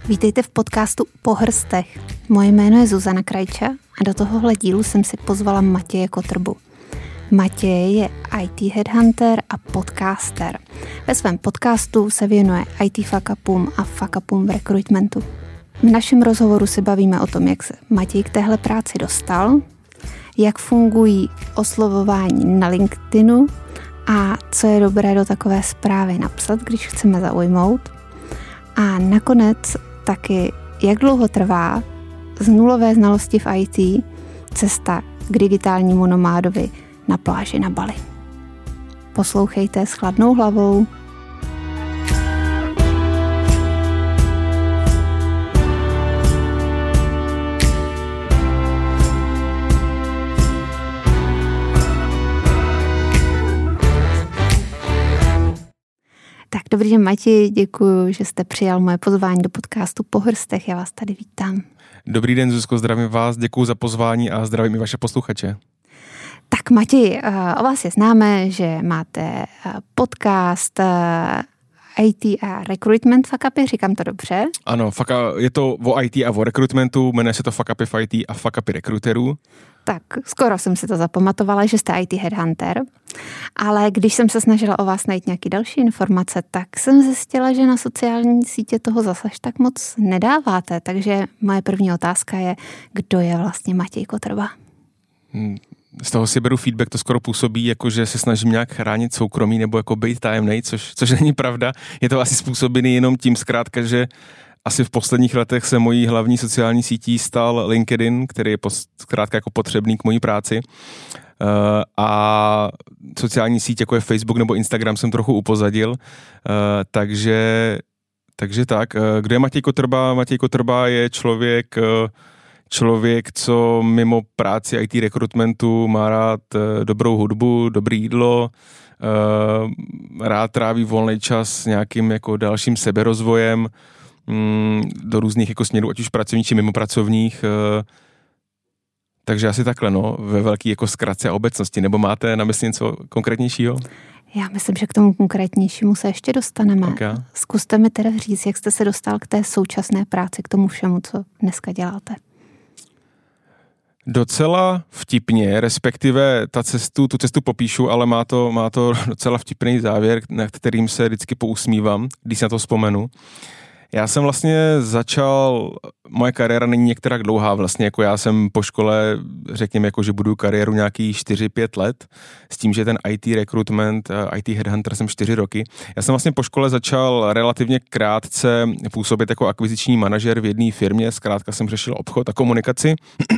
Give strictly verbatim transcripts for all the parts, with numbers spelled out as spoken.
Vítejte v podcastu Po hrstech. Moje jméno je Zuzana Krajča a do tohohle dílu jsem si pozvala Matěje Kotrbu. Matěj je í té headhunter a podcaster. Ve svém podcastu se věnuje í té fuck-upům a fuck-upům v rekrutmentu. V našem rozhovoru se bavíme o tom, jak se Matěj k téhle práci dostal, jak fungují oslovování na LinkedInu a co je dobré do takové zprávy napsat, když chceme zaujmout. A nakonec taky, jak dlouho trvá z nulové znalosti v í té cesta k digitálnímu nomádovi na pláži na Bali. Poslouchejte s chladnou hlavou. Tak dobrý den, Matěj, děkuji, že jste přijal moje pozvání do podcastu Po hrstech. Já vás tady vítám. Dobrý den, Zuzko, zdravím vás, děkuji za pozvání a zdravím i vaše posluchače. Tak Matěj, o vás je známé, že máte podcast í té a recruitment fuck-upy, říkám to dobře? Ano, je to o í té a o recruitmentu, jmenuje se to fuck-upy v í té a fuck-upy rekruterů. Tak skoro jsem si to zapamatovala, že jste í té headhunter, ale když jsem se snažila o vás najít nějaké další informace, tak jsem zjistila, že na sociální sítě toho zase tak moc nedáváte, takže moje první otázka je, kdo je vlastně Matěj Kotrba? Hmm. Z toho si beru feedback, to skoro působí, jako že se snažím nějak chránit soukromí nebo jako být tajemnej, což, což není pravda. Je to asi způsobený jenom tím zkrátka, že asi v posledních letech se mojí hlavní sociální sítí stal LinkedIn, který je zkrátka jako potřebný k mojí práci. Uh, a sociální síť, jako je Facebook nebo Instagram, jsem trochu upozadil. Uh, takže, takže tak. Uh, kdo je Matěj Kotrba? Matěj Kotrba je člověk... Uh, Člověk, co mimo práci í té rekrutmentu má rád dobrou hudbu, dobré jídlo, rád tráví volný čas s nějakým jako dalším seberozvojem do různých jako směrů, ať už pracovních či mimo pracovních. Takže asi takhle, no, ve velký jako zkratce a obecnosti. Nebo máte na mysli něco konkrétnějšího? Já myslím, že k tomu konkrétnějšímu se ještě dostaneme. Okay. Zkuste mi teda říct, jak jste se dostal k té současné práci, k tomu všemu, co dneska děláte. Docela vtipně, respektive ta cestu, tu cestu popíšu, ale má to, má to docela vtipný závěr, na kterým se vždycky pousmívám, když si na to vzpomenu. Já jsem vlastně začal, moje kariéra není některá dlouhá, vlastně jako já jsem po škole, řekněme, jako, že budu kariéru nějaký čtyři pět let, s tím, že ten í té recruitment, í té headhunter jsem čtyři roky. Já jsem vlastně po škole začal relativně krátce působit jako akviziční manažer v jedné firmě, zkrátka jsem řešil obchod a komunikaci.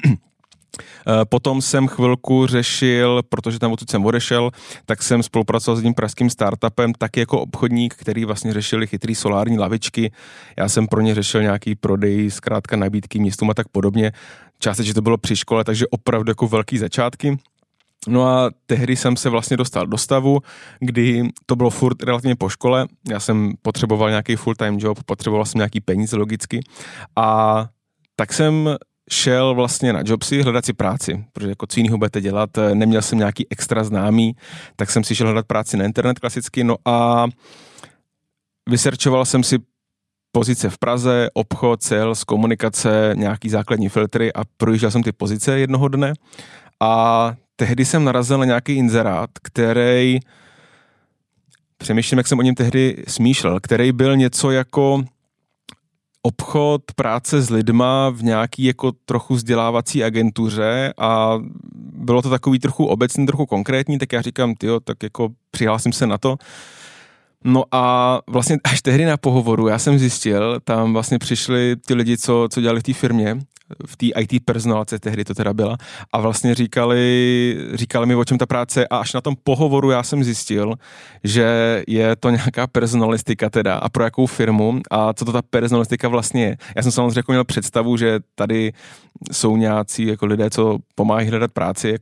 Potom jsem chvilku řešil, protože tam odtud jsem odešel, tak jsem spolupracoval s tím pražským startupem taky jako obchodník, který vlastně řešili chytrý solární lavičky. Já jsem pro ně řešil nějaký prodej, zkrátka nabídky městům a tak podobně. Částečně to bylo při škole, takže opravdu jako velký začátky. No a tehdy jsem se vlastně dostal do stavu, kdy to bylo furt relativně po škole. Já jsem potřeboval nějaký full-time job, potřeboval jsem nějaký peníze logicky a tak jsem šel vlastně na Jobsy hledat si práci, protože jako co jinýho budete dělat, neměl jsem nějaký extra známý, tak jsem si šel hledat práci na internet klasicky, no a vysearchoval jsem si pozice v Praze, obchod, sales, komunikace, nějaký základní filtry a projížděl jsem ty pozice jednoho dne a tehdy jsem narazil na nějaký inzerát, který, přemýšlím, jak jsem o něm tehdy smýšlel, který byl něco jako obchod, práce s lidma v nějaký jako trochu vzdělávací agentuře a bylo to takový trochu obecný, trochu konkrétní, tak já říkám, tyjo, tak jako přihlásím se na to. No a vlastně až tehdy na pohovoru já jsem zjistil, tam vlastně přišli ty lidi, co, co dělali v té firmě, v té í té personálce tehdy to teda byla a vlastně říkali, říkali mi, o čem ta práce je a až na tom pohovoru já jsem zjistil, že je to nějaká personalistika teda a pro jakou firmu a co to ta personalistika vlastně je. Já jsem samozřejmě jako měl představu, že tady jsou nějací jako lidé, co pomáhají hledat práci, jako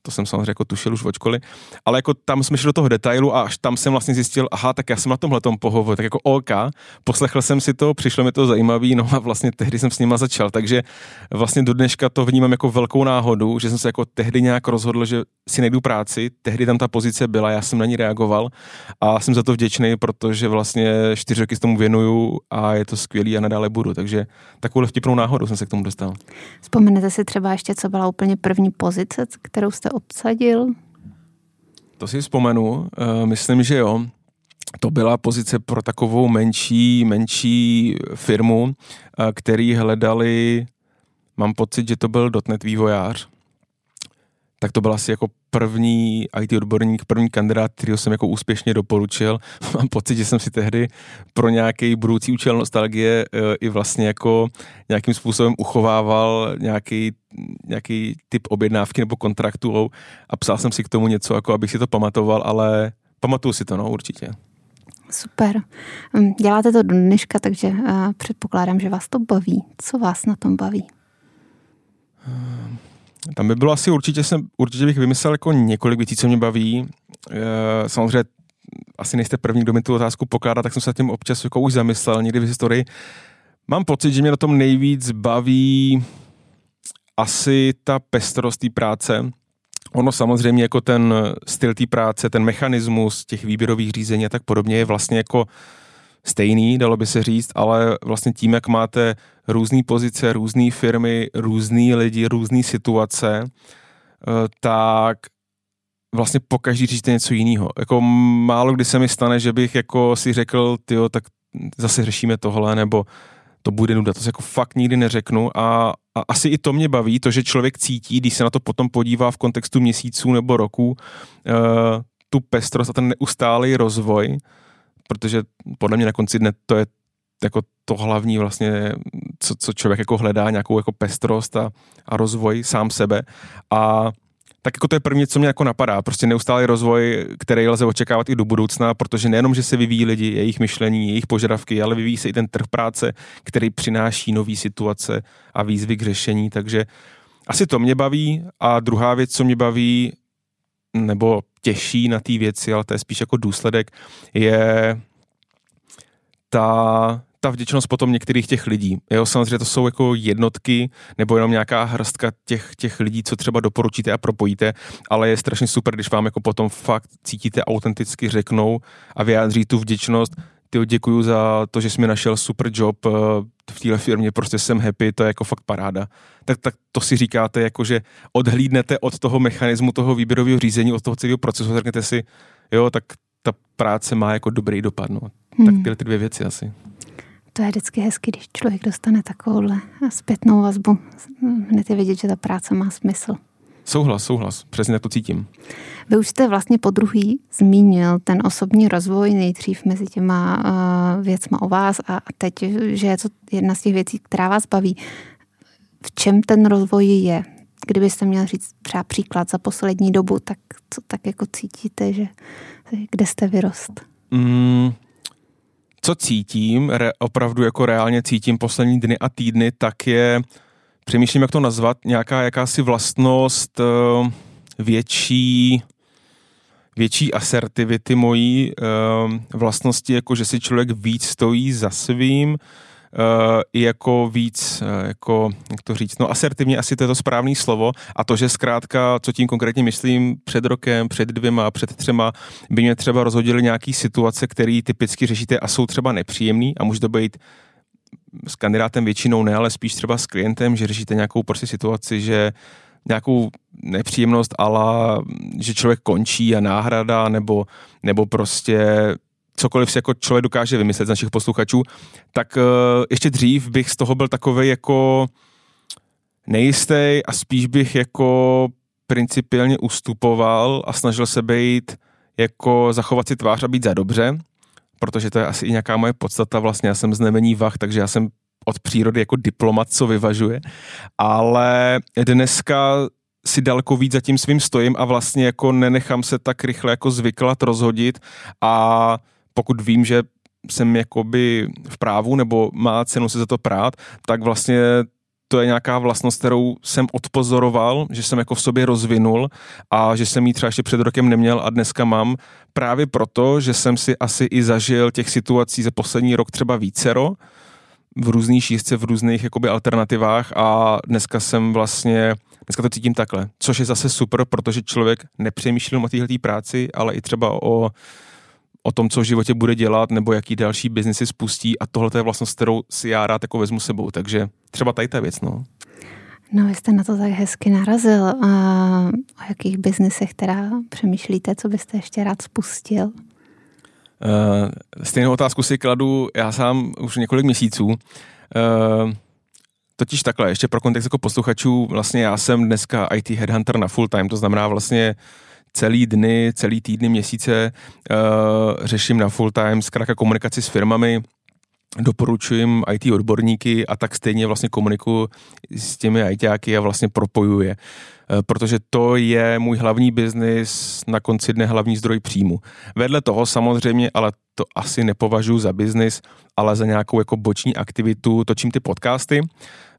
to jsem samozřejmě jako tušil už od školy, ale jako tam jsme šli do toho detailu a až tam jsem vlastně zjistil, aha, tak já jsem na tomhletom pohovoru, tak jako OK, poslechl jsem si to, přišlo mi to zajímavý, no a vlastně tehdy jsem s nima začal, takže vlastně do dneška to vnímám jako velkou náhodu, že jsem se jako tehdy nějak rozhodl, že si najdu práci, tehdy tam ta pozice byla, já jsem na ní reagoval a jsem za to vděčný, protože vlastně čtyři roky s tomu věnuju a je to skvělý a nadále budu, takže takovou vtipnou náhodou jsem se k tomu dostal. Vzpomenete si třeba ještě, co byla úplně první pozice, kterou jste obsadil? To si vzpomenu, myslím, že jo. To byla pozice pro takovou menší, menší firmu, který hledali, mám pocit, že to byl dotnet vývojář. Tak to byl asi jako první í té odborník, první kandidát, kterýho jsem jako úspěšně doporučil. Mám pocit, že jsem si tehdy pro nějaký budoucí účel nostalgie i vlastně jako nějakým způsobem uchovával nějaký, nějaký typ objednávky nebo kontraktu a psal jsem si k tomu něco, jako abych si to pamatoval, ale pamatuju si to, no, určitě. Super. Děláte to do dneška, takže uh, předpokládám, že vás to baví. Co vás na tom baví? Hmm. Tam by bylo asi určitě, jsem, určitě bych vymyslel jako několik věcí, co mě baví. E, samozřejmě asi nejste první, kdo mi tu otázku pokládá, tak jsem se tím občas jako už zamyslel někdy v historii. Mám pocit, že mě na tom nejvíc baví asi ta pestrost té práce. Ono samozřejmě jako ten styl té práce, ten mechanismus těch výběrových řízení a tak podobně je vlastně jako stejný, dalo by se říct, ale vlastně tím, jak máte různé pozice, různé firmy, různý lidi, různé situace, tak vlastně pokaždý říct něco jiného. Jako málo kdy se mi stane, že bych jako si řekl, tyjo, tak zase řešíme tohle, nebo to bude nuda. To si jako fakt nikdy neřeknu a, a asi i to mě baví, to, že člověk cítí, když se na to potom podívá v kontextu měsíců nebo roků, uh, tu pestrost a ten neustálý rozvoj, protože podle mě na konci dne to je jako to hlavní vlastně, co, co člověk jako hledá, nějakou jako pestrost a, a rozvoj sám sebe. A tak jako to je první, co mě jako napadá. Prostě neustálý rozvoj, který lze očekávat i do budoucna, protože nejenom, že se vyvíjí lidi, jejich myšlení, jejich požadavky, ale vyvíjí se i ten trh práce, který přináší nové situace a výzvy k řešení. Takže asi to mě baví. A druhá věc, co mě baví, nebo těší na té věci, ale to je spíš jako důsledek, je ta, ta vděčnost potom některých těch lidí. Jo, samozřejmě to jsou jako jednotky nebo jenom nějaká hrstka těch, těch lidí, co třeba doporučíte a propojíte, ale je strašně super, když vám jako potom fakt cítíte autenticky, řeknou a vyjádří tu vděčnost. Tyjo, děkuju za to, že jsi mi našel super job v téhle firmě, prostě jsem happy, to je jako fakt paráda. Tak, tak to si říkáte, jako že odhlídnete od toho mechanismu, toho výběrového řízení, od toho celého procesu, řeknete si, jo, tak ta práce má jako dobrý dopad, no. Hmm. Tak tyhle ty dvě věci asi. To je vždycky hezky, když člověk dostane takovouhle zpětnou vazbu. Hned je vidět, že ta práce má smysl. Souhlas, souhlas, přesně tak to cítím. Vy už jste vlastně podruhý zmínil ten osobní rozvoj nejdřív mezi těma uh, věcma o vás a teď, že je to jedna z těch věcí, která vás baví. V čem ten rozvoj je? Kdybyste měl říct třeba příklad za poslední dobu, tak co tak jako cítíte, že kde jste vyrost? Mm, co cítím, re, opravdu jako reálně cítím poslední dny a týdny, tak je, přemýšlím, jak to nazvat, nějaká jakási vlastnost uh, větší, větší asertivity mojí, uh, vlastnosti, jako že si člověk víc stojí za svým, Uh, i jako víc, uh, jako, jak to říct, no asertivně asi to je to správné slovo a to, že zkrátka, co tím konkrétně myslím, před rokem, před dvěma, před třema, by mě třeba rozhodily nějaký situace, které typicky řešíte a jsou třeba nepříjemný a může to být s kandidátem většinou ne, ale spíš třeba s klientem, že řešíte nějakou prostě situaci, že nějakou nepříjemnost, ale že člověk končí a náhrada, nebo, nebo prostě cokoliv si jako člověk dokáže vymyslet z našich posluchačů, tak uh, ještě dřív bych z toho byl takovej jako nejistý a spíš bych jako principiálně ustupoval a snažil se být jako zachovat si tvář a být za dobře, protože to je asi i nějaká moje podstata, vlastně já jsem znamení vah, takže já jsem od přírody jako diplomat, co vyvažuje, ale dneska si daleko víc za tím svým stojím a vlastně jako nenechám se tak rychle jako zvyklat rozhodit a pokud vím, že jsem jakoby v právu nebo má cenu se za to prát, tak vlastně to je nějaká vlastnost, kterou jsem odpozoroval, že jsem jako v sobě rozvinul a že jsem ji třeba ještě před rokem neměl a dneska mám právě proto, že jsem si asi i zažil těch situací za poslední rok třeba vícero v různých šířce, v různých jakoby alternativách a dneska jsem vlastně, dneska to cítím takhle, což je zase super, protože člověk nepřemýšlel o téhletý práci, ale i třeba o o tom, co v životě bude dělat, nebo jaký další biznesy spustí a tohle je vlastnost, kterou si já rád jako vezmu sebou, takže třeba tady ta věc, no. No, vy jste na to tak hezky narazil. A o jakých biznesech teda přemýšlíte, co byste ještě rád spustil? Uh, stejnou otázku si kladu já sám už několik měsíců. Uh, totiž takhle, ještě pro kontext jako posluchačů, vlastně já jsem dneska í té headhunter na full time, to znamená vlastně celý dny, celý týdny, měsíce uh, řeším na full time zkrátka komunikaci s firmami, doporučuji í té odborníky a tak stejně vlastně komunikuji s těmi ajťáky a vlastně propojuje. Uh, protože to je můj hlavní biznis, na konci dne hlavní zdroj příjmu. Vedle toho samozřejmě, ale to asi nepovažuji za biznis, ale za nějakou jako boční aktivitu, točím ty podcasty, uh,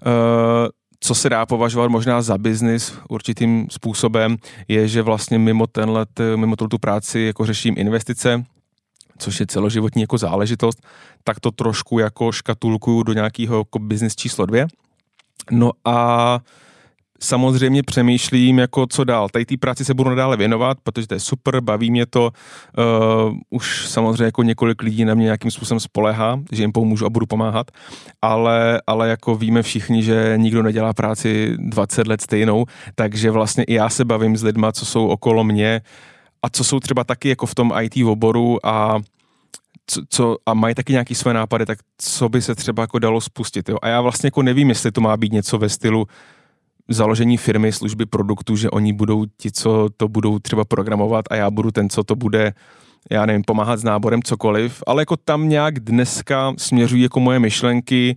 co se dá považovat možná za biznis určitým způsobem, je, že vlastně mimo tenhle, mimo tu práci jako řeším investice, což je celoživotní jako záležitost, tak to trošku jako škatulkuju do nějakého jako biznis číslo dvě. No a samozřejmě přemýšlím, jako co dál. Tady té práci se budu nadále věnovat, protože to je super, baví mě to. Uh, už samozřejmě jako několik lidí na mě nějakým způsobem spolehá, že jim pomůžu a budu pomáhat, ale, ale jako víme všichni, že nikdo nedělá práci dvacet let stejnou, takže vlastně i já se bavím s lidma, co jsou okolo mě a co jsou třeba taky jako v tom í té oboru a Co, co, a mají taky nějaký své nápady, tak co by se třeba jako dalo spustit. Jo? A já vlastně jako nevím, jestli to má být něco ve stylu založení firmy, služby, produktu, že oni budou ti, co to budou třeba programovat a já budu ten, co to bude, já nevím, pomáhat s náborem, cokoliv, ale jako tam nějak dneska směřují jako moje myšlenky,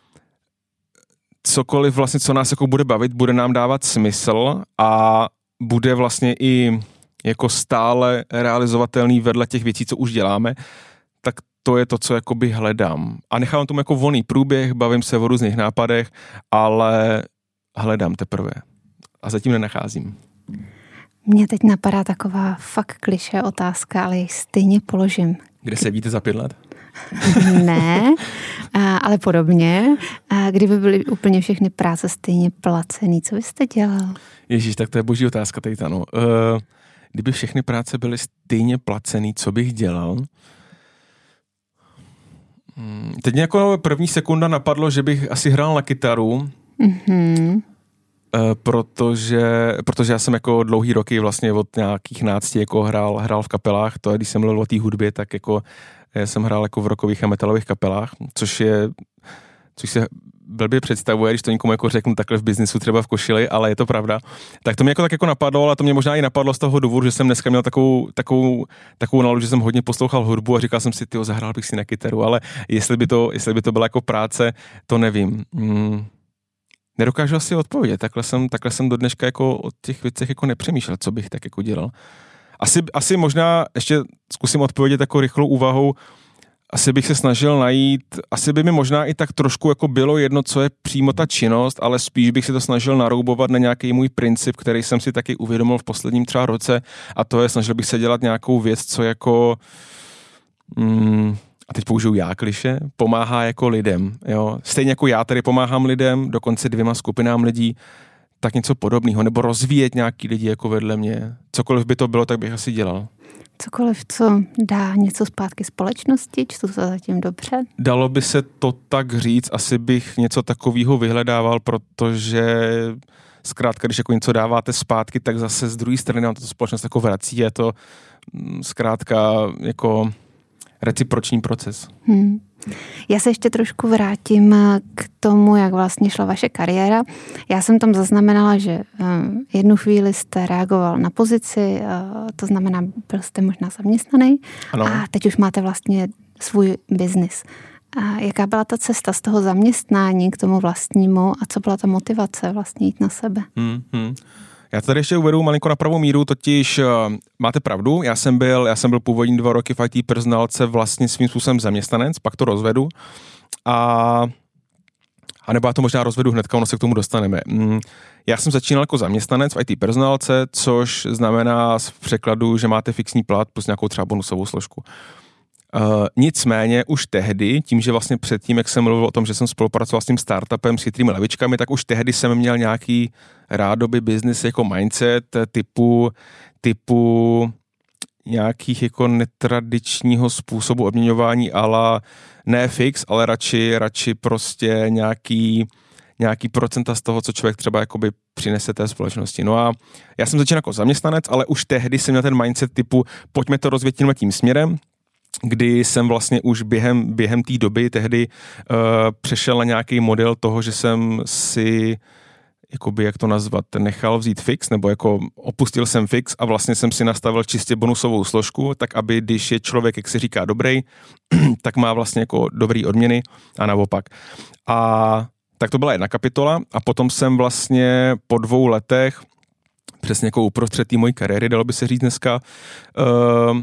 cokoliv vlastně, co nás jako bude bavit, bude nám dávat smysl a bude vlastně i jako stále realizovatelný vedle těch věcí, co už děláme, tak to je to, co jakoby hledám. A nechám tomu jako volný průběh, bavím se o různých nápadech, ale hledám teprve. A zatím nenacházím. Mně teď napadá taková fakt klišé otázka, ale ji stejně položím. Kde se víte za pět let? Ne, ale podobně. Kdyby byly úplně všechny práce stejně placený, co byste dělal? Ježíš, tak to je boží otázka tady, no. Kdyby všechny práce byly stejně placený, co bych dělal? Teď mě jako první sekunda napadlo, že bych asi hrál na kytaru, mm-hmm. protože, protože já jsem jako dlouhý roky vlastně od nějakých nácti jako hrál, hrál v kapelách, to je, když jsem mluvil o té hudbě, tak jako jsem hrál jako v rockových a metalových kapelách, což je, což se blbě představuje, když to někomu jako řeknu takhle v biznisu, třeba v košili, ale je to pravda. Tak to mě jako tak jako napadlo, ale to mě možná i napadlo z toho důvodu, že jsem dneska měl takovou, takovou, takovou náladu, že jsem hodně poslouchal hudbu a říkal jsem si, tyjo, zahrál bych si na kytaru, ale jestli by to, jestli by to byla jako práce, to nevím. Hmm. Nedokážu asi odpovědět, takhle jsem, takhle jsem do dneška jako o těch věcech jako nepřemýšlel, co bych tak jako dělal. Asi, asi možná ještě zkusím odpovědět jako rychlou úvahou. Asi bych se snažil najít, asi by mi možná i tak trošku jako bylo jedno, co je přímo ta činnost, ale spíš bych se to snažil naroubovat na nějaký můj princip, který jsem si taky uvědomil v posledním třeba roce, a to je, snažil bych se dělat nějakou věc, co jako, mm, a teď použiju já kliše, pomáhá jako lidem. Jo? Stejně jako já tady pomáhám lidem, dokonce dvěma skupinám lidí, tak něco podobného, nebo rozvíjet nějaký lidi jako vedle mě. Cokoliv by to bylo, tak bych asi dělal. Cokoliv, co dá něco zpátky společnosti, čtu to zatím dobře? Dalo by se to tak říct, asi bych něco takového vyhledával, protože zkrátka, když jako něco dáváte zpátky, tak zase z druhé strany nám to společnost jako vrací, je to zkrátka jako reciproční proces. Hmm. Já se ještě trošku vrátím k tomu, jak vlastně šla vaše kariéra. Já jsem tam zaznamenala, že jednu chvíli jste reagoval na pozici, to znamená, byl jste možná zaměstnaný, ano. A teď už máte vlastně svůj biznis. A jaká byla ta cesta z toho zaměstnání k tomu vlastnímu a co byla ta motivace vlastně jít na sebe? Hmm, hmm. Já tady ještě uvedu malinko na pravou míru, totiž uh, máte pravdu, já jsem byl, já jsem byl původní dva roky v í té personálce vlastně svým způsobem zaměstnanec, pak to rozvedu a A nebo já to možná rozvedu hnedka, ono se k tomu dostaneme. Já jsem začínal jako zaměstnanec v í té personálce, což znamená v překladu, že máte fixní plat plus nějakou třeba bonusovou složku. Uh, nicméně už tehdy, tím, že vlastně předtím, jak jsem mluvil o tom, že jsem spolupracoval s tím startupem s chytrými lavičkami, tak už tehdy jsem měl nějaký rádoby business jako mindset typu, typu nějakých jako netradičního způsobu odměňování ala ne fix, ale radši, radši prostě nějaký, nějaký procenta z toho, co člověk třeba jakoby přinese té společnosti. No a já jsem začínal jako zaměstnanec, ale už tehdy jsem měl ten mindset typu pojďme to rozvět tímhle tím směrem, kdy jsem vlastně už během, během té doby tehdy uh, přešel na nějaký model toho, že jsem si jakoby, jak to nazvat, nechal vzít fix, nebo jako opustil jsem fix a vlastně jsem si nastavil čistě bonusovou složku, tak aby když je člověk, jak se říká, dobrý, tak má vlastně jako dobrý odměny a naopak. A tak to byla jedna kapitola a potom jsem vlastně po dvou letech, přesně jako uprostřed té mojí kariéry, dalo by se říct dneska, uh,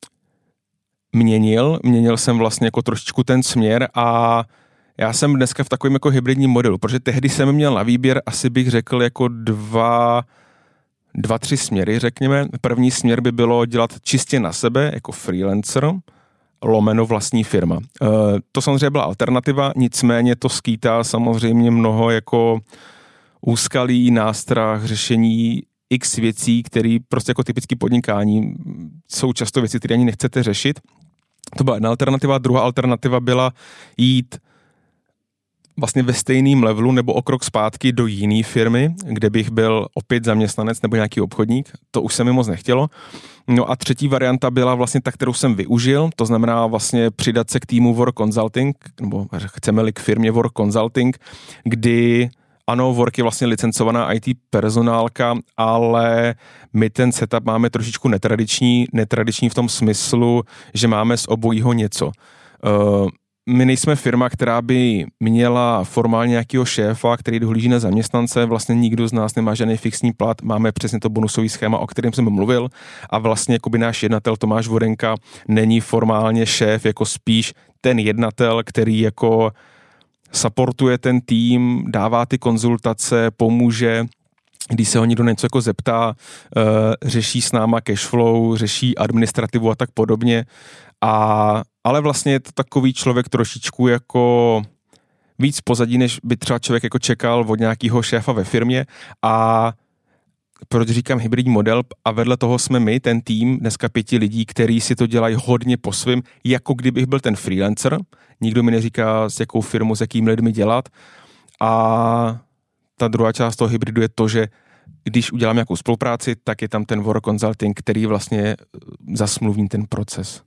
měnil, měnil jsem vlastně jako trošičku ten směr a já jsem dneska v takovém jako hybridním modelu, protože tehdy jsem měl na výběr, asi bych řekl jako dva, dva, tři směry, řekněme. První směr by bylo dělat čistě na sebe, jako freelancer, lomeno vlastní firma. E, to samozřejmě byla alternativa, nicméně to skýtá samozřejmě mnoho jako úskalí, nástrah, řešení x věcí, které prostě jako typické podnikání jsou často věci, které ani nechcete řešit. To byla jedna alternativa. Druhá alternativa byla jít vlastně ve stejném levelu nebo o krok zpátky do jiné firmy, kde bych byl opět zaměstnanec nebo nějaký obchodník. To už se mi moc nechtělo. No a třetí varianta byla vlastně ta, kterou jsem využil, to znamená vlastně přidat se k týmu Work Consulting, nebo chceme-li k firmě Work Consulting, kdy ano, Work je vlastně licencovaná í té personálka, ale my ten setup máme trošičku netradiční, netradiční v tom smyslu, že máme z obojího něco. Uh, My nejsme firma, která by měla formálně nějakého šéfa, který dohlíží na zaměstnance, vlastně nikdo z nás nemá žádný fixní plat, máme přesně to bonusový schéma, o kterém jsem mluvil a vlastně jakoby náš jednatel Tomáš Vodenka není formálně šéf, jako spíš ten jednatel, který jako supportuje ten tým, dává ty konzultace, pomůže, když se ho někdo něco jako zeptá, řeší s náma cashflow, řeší administrativu a tak podobně. A, ale vlastně je to takový člověk trošičku jako víc pozadí, než by třeba člověk jako čekal od nějakého šéfa ve firmě. A proč říkám hybridní model a vedle toho jsme my, ten tým, dneska pěti lidí, který si to dělají hodně po svým, jako kdybych byl ten freelancer. Nikdo mi neříká, s jakou firmu, s jakými lidmi dělat. A ta druhá část toho hybridu je to, že když udělám nějakou spolupráci, tak je tam ten Work Consulting, který vlastně zasmluví ten proces.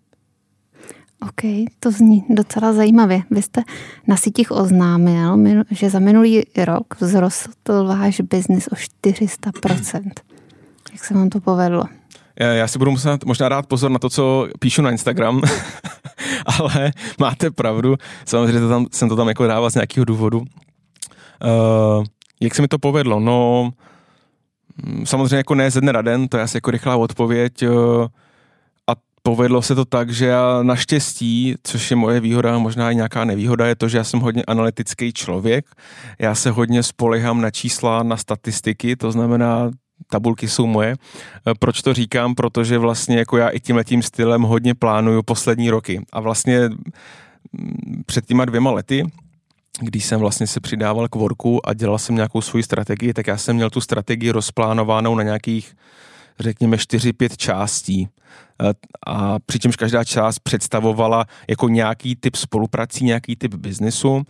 OK, to zní docela zajímavě. Vy jste na sítích oznámil, že za minulý rok vzrostl váš biznis o čtyři sta procent. Jak se vám to povedlo? Já si budu muset možná dát pozor na to, co píšu na Instagram, ale máte pravdu. Samozřejmě to tam, jsem to tam jako dával z nějakého důvodu. Uh, jak se mi to povedlo? No, samozřejmě jako ne ze dne na den, to je asi jako rychlá odpověď. Uh, a povedlo se to tak, že já naštěstí, což je moje výhoda, možná i nějaká nevýhoda, je to, že já jsem hodně analytický člověk. Já se hodně spolehám na čísla, na statistiky, to znamená, tabulky jsou moje. Proč to říkám? Protože vlastně jako já i tímhletím stylem hodně plánuju poslední roky. A vlastně před těma dvěma lety, když jsem vlastně se přidával k Worku a dělal jsem nějakou svoji strategii, tak já jsem měl tu strategii rozplánovanou na nějakých, řekněme, čtyři pět částí. A přičemž každá část představovala jako nějaký typ spoluprací, nějaký typ biznesu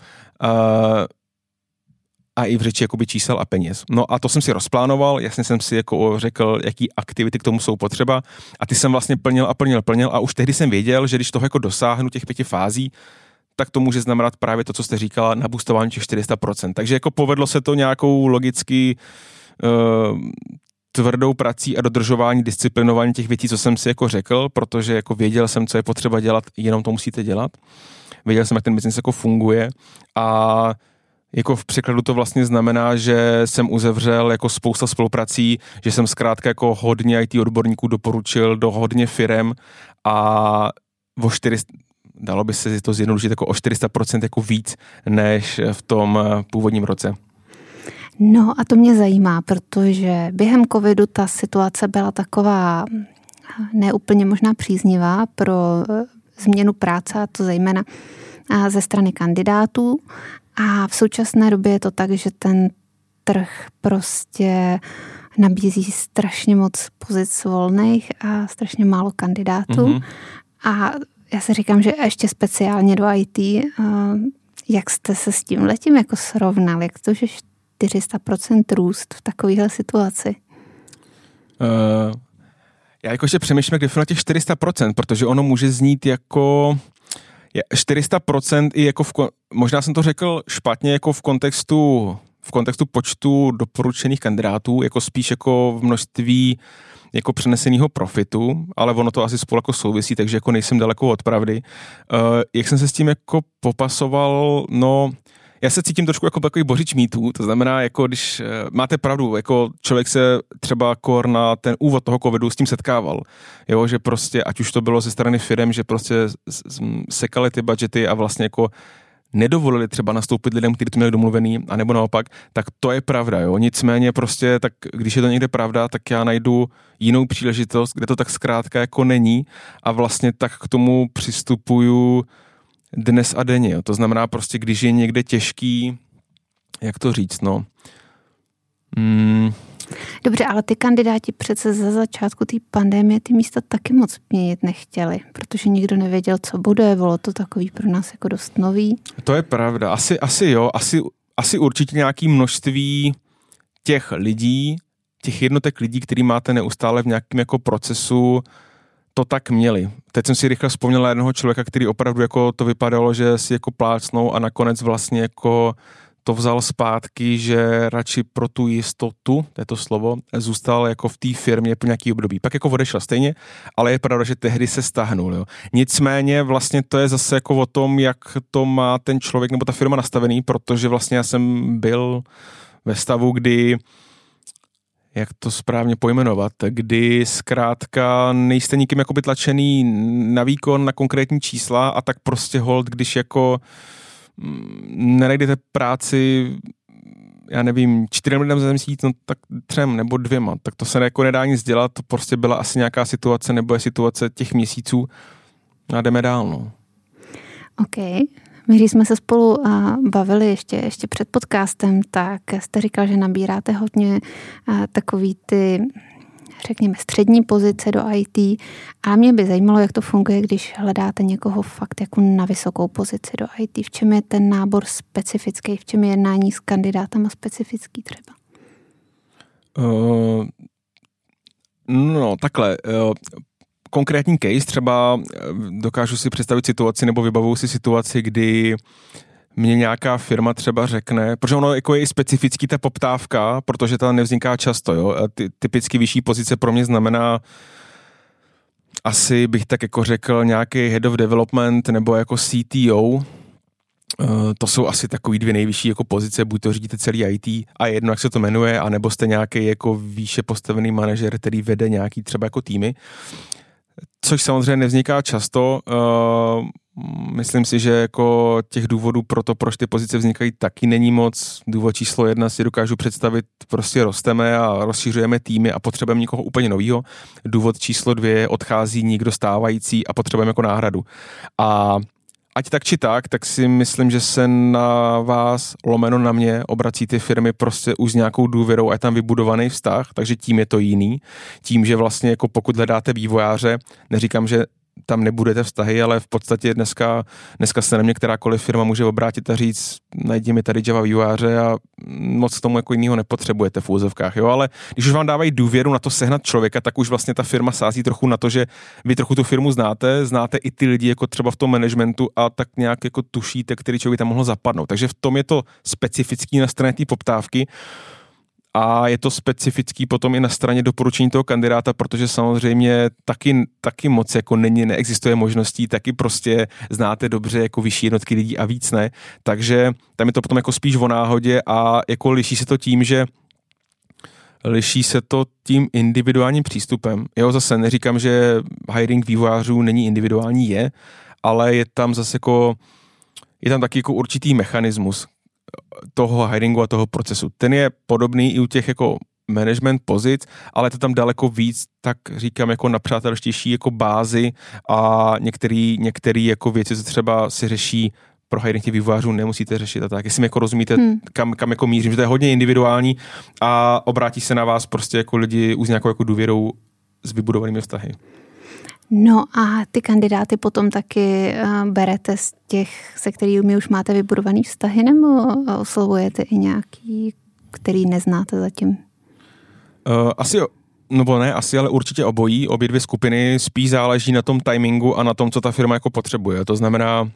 a i v řeči jakoby čísel a peněz. No a to jsem si rozplánoval, jasně jsem si jako řekl, jaký aktivity k tomu jsou potřeba a ty jsem vlastně plnil a plnil, plnil a už tehdy jsem věděl, že když toho jako dosáhnu těch pěti fází, tak to může znamenat právě to, co jste říkala, nabustování těch čtyři sta procent. Takže jako povedlo se to nějakou logicky uh, tvrdou prací a dodržování, disciplinování těch věcí, co jsem si jako řekl, protože jako věděl jsem, co je potřeba dělat, jenom to musíte dělat. Věděl jsem, jak ten biznis jako funguje a jako v překladu to vlastně znamená, že jsem uzavřel jako spousta spoluprací, že jsem zkrátka jako hodně í té odborníků doporučil do hodně firem a o čtyři dalo by se to zjednodušit jako o čtyři sta procent jako víc než v tom původním roce. No a to mě zajímá, protože během covidu ta situace byla taková neúplně možná příznivá pro změnu práce, a to zejména ze strany kandidátů. A v současné době je to tak, že ten trh prostě nabízí strašně moc pozic volných a strašně málo kandidátů. Mm-hmm. A já si říkám, že ještě speciálně do í té, jak jste se s tím letím jako srovnal, jak to, že čtyři sta procent růst v takovéhle situaci? Uh, já jakože přemýšlím, jak definovat těch čtyři sta procent, protože ono může znít jako čtyři sta procent i jako v, možná jsem to řekl špatně, jako v kontextu v kontextu počtu doporučených kandidátů, jako spíš jako v množství jako přeneseného profitu, ale ono to asi spolu jako souvisí, takže jako nejsem daleko od pravdy. Uh, jak jsem se s tím jako popasoval, no já se cítím trošku jako takový bořič mýtů, to znamená, jako když uh, máte pravdu, jako člověk se třeba kor na ten úvod toho covidu s tím setkával, jo, že prostě, ať už to bylo ze strany firem, že prostě sekaly ty budžety a vlastně jako nedovolili třeba nastoupit lidem, kteří to měli domluvený, anebo naopak, tak to je pravda, jo. Nicméně prostě, tak když je to někde pravda, tak já najdu jinou příležitost, kde to tak zkrátka jako není a vlastně tak k tomu přistupuju dnes a denně, jo. To znamená prostě, když je někde těžký, jak to říct, no. Hmm. Dobře, ale ty kandidáti přece za začátku té pandemie ty místa taky moc měnit nechtěli, protože nikdo nevěděl, co bude, bylo to takový pro nás jako dost nový. To je pravda, asi, asi jo, asi, asi určitě nějaký množství těch lidí, těch jednotek lidí, který máte neustále v nějakém jako procesu, to tak měli. Teď jsem si rychle vzpomněl na jednoho člověka, který opravdu jako to vypadalo, že si jako plácnou a nakonec vlastně jako to vzal zpátky, že radši pro tu jistotu, to je to slovo, zůstal jako v té firmě po nějaký období. Pak jako odešel stejně, ale je pravda, že tehdy se stáhnul. Jo. Nicméně vlastně to je zase jako o tom, jak to má ten člověk nebo ta firma nastavený, protože vlastně já jsem byl ve stavu, kdy, jak to správně pojmenovat, kdy zkrátka nejste nikým jakoby tlačený na výkon, na konkrétní čísla a tak prostě hold, když jako nenajdete práci, já nevím, čtyřem lidem za měsíc, no tak třem nebo dvěma, tak to se jako nedá nic dělat, to prostě byla asi nějaká situace, nebo je situace těch měsíců a jdeme dál, no. OK. My, když jsme se spolu bavili ještě, ještě před podcastem, tak jste říkal, že nabíráte hodně takový ty, řekněme, střední pozice do í té a mě by zajímalo, jak to funguje, když hledáte někoho fakt jako na vysokou pozici do í té. V čem je ten nábor specifický, v čem je jednání s kandidátama specifický třeba? Uh, no, takhle. Uh, konkrétní case třeba dokážu si představit situaci nebo vybavuju si situaci, kdy mě nějaká firma třeba řekne, protože ono jako je i specifický ta poptávka, protože ta nevzniká často, jo. Ty, typicky vyšší pozice pro mě znamená asi bych tak jako řekl nějaký head of development nebo jako C T O. Uh, to jsou asi takový dvě nejvyšší jako pozice, buď to řídíte celý í té a jedno, jak se to jmenuje, anebo jste nějaký jako výše postavený manažer, který vede nějaký třeba jako týmy. Což samozřejmě nevzniká často. Uh, myslím si, že jako těch důvodů pro to, proč ty pozice vznikají, taky není moc. Důvod číslo jedna si dokážu představit, prostě rosteme a rozšiřujeme týmy a potřebujeme někoho úplně novýho. Důvod číslo dvě, odchází někdo stávající a potřebujeme jako náhradu. A ať tak či tak, tak si myslím, že se na vás, lomeno na mě, obrací ty firmy prostě už s nějakou důvěrou a je tam vybudovaný vztah, takže tím je to jiný. Tím, že vlastně jako pokud hledáte vývojáře, neříkám, že tam nebudete vztahy, ale v podstatě dneska, dneska se na mě kterákoliv firma může obrátit a říct, najdi mi tady Java vývojáře a moc k tomu jako jinýho nepotřebujete v úzovkách, jo, ale když už vám dávají důvěru na to sehnat člověka, tak už vlastně ta firma sází trochu na to, že vy trochu tu firmu znáte, znáte i ty lidi jako třeba v tom managementu a tak nějak jako tušíte, který člověk tam mohl zapadnout. Takže v tom je to specifický na straně té poptávky. A je to specifický potom i na straně doporučení toho kandidáta, protože samozřejmě taky, taky moc jako není, neexistuje možností, taky prostě znáte dobře jako vyšší jednotky lidí a víc ne. Takže tam je to potom jako spíš o náhodě a jako liší se to tím, že liší se to tím individuálním přístupem. Jo, zase neříkám, že hiring vývojářů není individuální, je, ale je tam zase jako, je tam taky jako určitý mechanismus toho hiringu a toho procesu. Ten je podobný i u těch jako management pozic, ale je to tam daleko víc, tak říkám, jako na přátelštější jako bázi a některý, některý jako věci, co třeba si řeší pro hiring těch vývojářů, nemusíte řešit a tak. Jestli mi jako rozumíte, hmm. kam, kam jako mířím, že to je hodně individuální a obrátí se na vás prostě jako lidi už s nějakou jako důvěrou s vybudovanými vztahy. No a ty kandidáty potom taky uh, berete z těch, se kterými už máte vybudovaný vztahy, nebo oslovujete i nějaký, který neznáte zatím? Uh, asi, no ne, asi, ale určitě obojí, obě dvě skupiny, spíš záleží na tom timingu a na tom, co ta firma jako potřebuje. To znamená,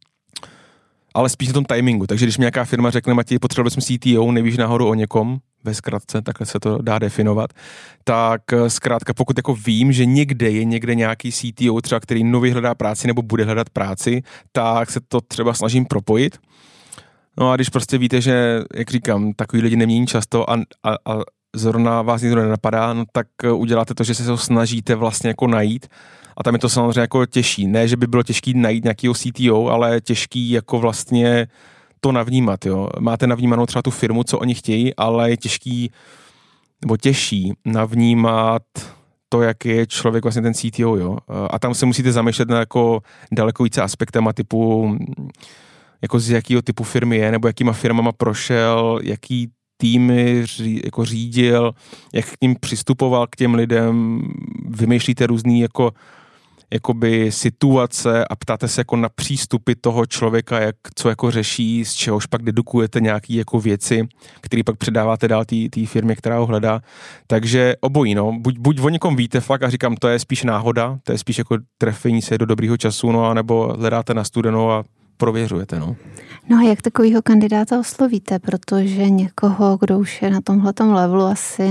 ale spíš na tom timingu. Takže když mi nějaká firma řekne, Matěj, potřeboval jsem C T O, nevíš náhodou o někom, ve zkratce, takhle se to dá definovat, tak zkrátka pokud jako vím, že někde je někde nějaký C T O, třeba který nově hledá práci nebo bude hledat práci, tak se to třeba snažím propojit. No a když prostě víte, že, jak říkám, takový lidi nemění často a, a, a zrovna vás nikdo nenapadá, no tak uděláte to, že se to snažíte vlastně jako najít. A tam je to samozřejmě jako těžší. Ne, že by bylo těžký najít nějakého C T O, ale těžký jako vlastně to navnímat, jo. Máte navnímanou třeba tu firmu, co oni chtějí, ale je těžký, nebo těžší navnímat to, jak je člověk vlastně ten C T O, jo. A tam se musíte zamýšlet na jako daleko více aspektama typu, jako z jakého typu firmy je, nebo jakýma firmama prošel, jaký týmy jako řídil, jak k ním přistupoval k těm lidem, vymýšlíte různý jako jakoby situace a ptáte se jako na přístupy toho člověka, jak, co jako řeší, z čehož pak dedukujete nějaký jako věci, které pak předáváte dál té firmě, která ho hledá. Takže obojí, no. Buď, buď o někom víte fakt a říkám, to je spíš náhoda, to je spíš jako trefení se do dobrýho času, no, nebo hledáte na studenou a prověřujete, no. No a jak takovýho kandidáta oslovíte, protože někoho, kdo už je na tomhletom levelu, asi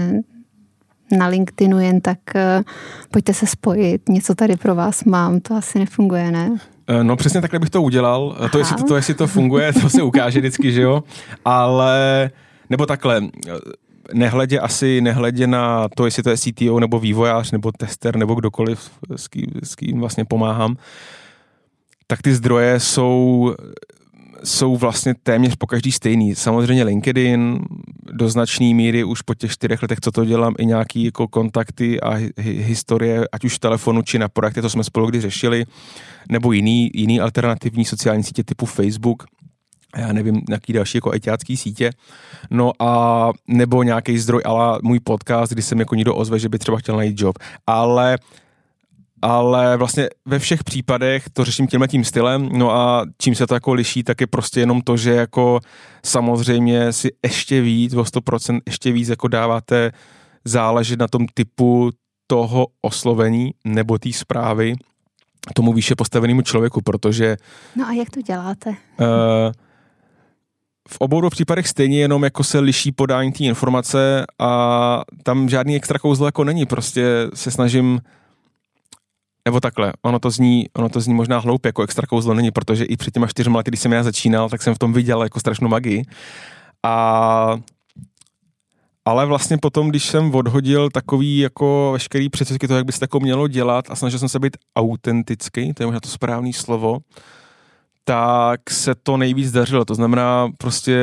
na LinkedInu jen tak uh, pojďte se spojit, něco tady pro vás mám, to asi nefunguje, ne? No přesně takhle bych to udělal, to jestli to, to jestli to funguje, to se ukáže vždycky, že jo, ale, nebo takhle, nehledě asi, nehledě na to, jestli to je C T O, nebo vývojář, nebo tester, nebo kdokoliv, s kým, s kým vlastně pomáhám, tak ty zdroje jsou, jsou vlastně téměř po každý stejný. Samozřejmě LinkedIn, do značné míry už po těch čtyřech letech, co to dělám, i nějaký jako kontakty a hi- historie, ať už v telefonu, či na projekty, to jsme spolu kdy řešili, nebo jiný, jiný alternativní sociální sítě typu Facebook, já nevím, nějaký další jako ajťácký sítě, no a nebo nějaký zdroj, ale můj podcast, kdy se mi jako někdo ozve, že by třeba chtěl najít job, ale ale vlastně ve všech případech to řeším tímhletím stylem, no a čím se to jako liší, tak je prostě jenom to, že jako samozřejmě si ještě víc, o sto procent ještě víc jako dáváte záležet na tom typu toho oslovení nebo té zprávy tomu výše postavenému člověku, protože... No a jak to děláte? Uh, v obou případech stejně jenom jako se liší podání té informace a tam žádný extra kouzlo jako není, prostě se snažím. Nebo takhle, ono to zní, ono to zní možná hloupě, jako extra kouzlo není, protože i před těma čtyřma lety, když jsem já začínal, tak jsem v tom viděl jako strašnou magii. A, ale vlastně potom, když jsem odhodil takový jako veškerý předsudky toho, jak by se tako mělo dělat a snažil jsem se být autentický, to je možná to správné slovo, tak se to nejvíc dařilo. To znamená prostě,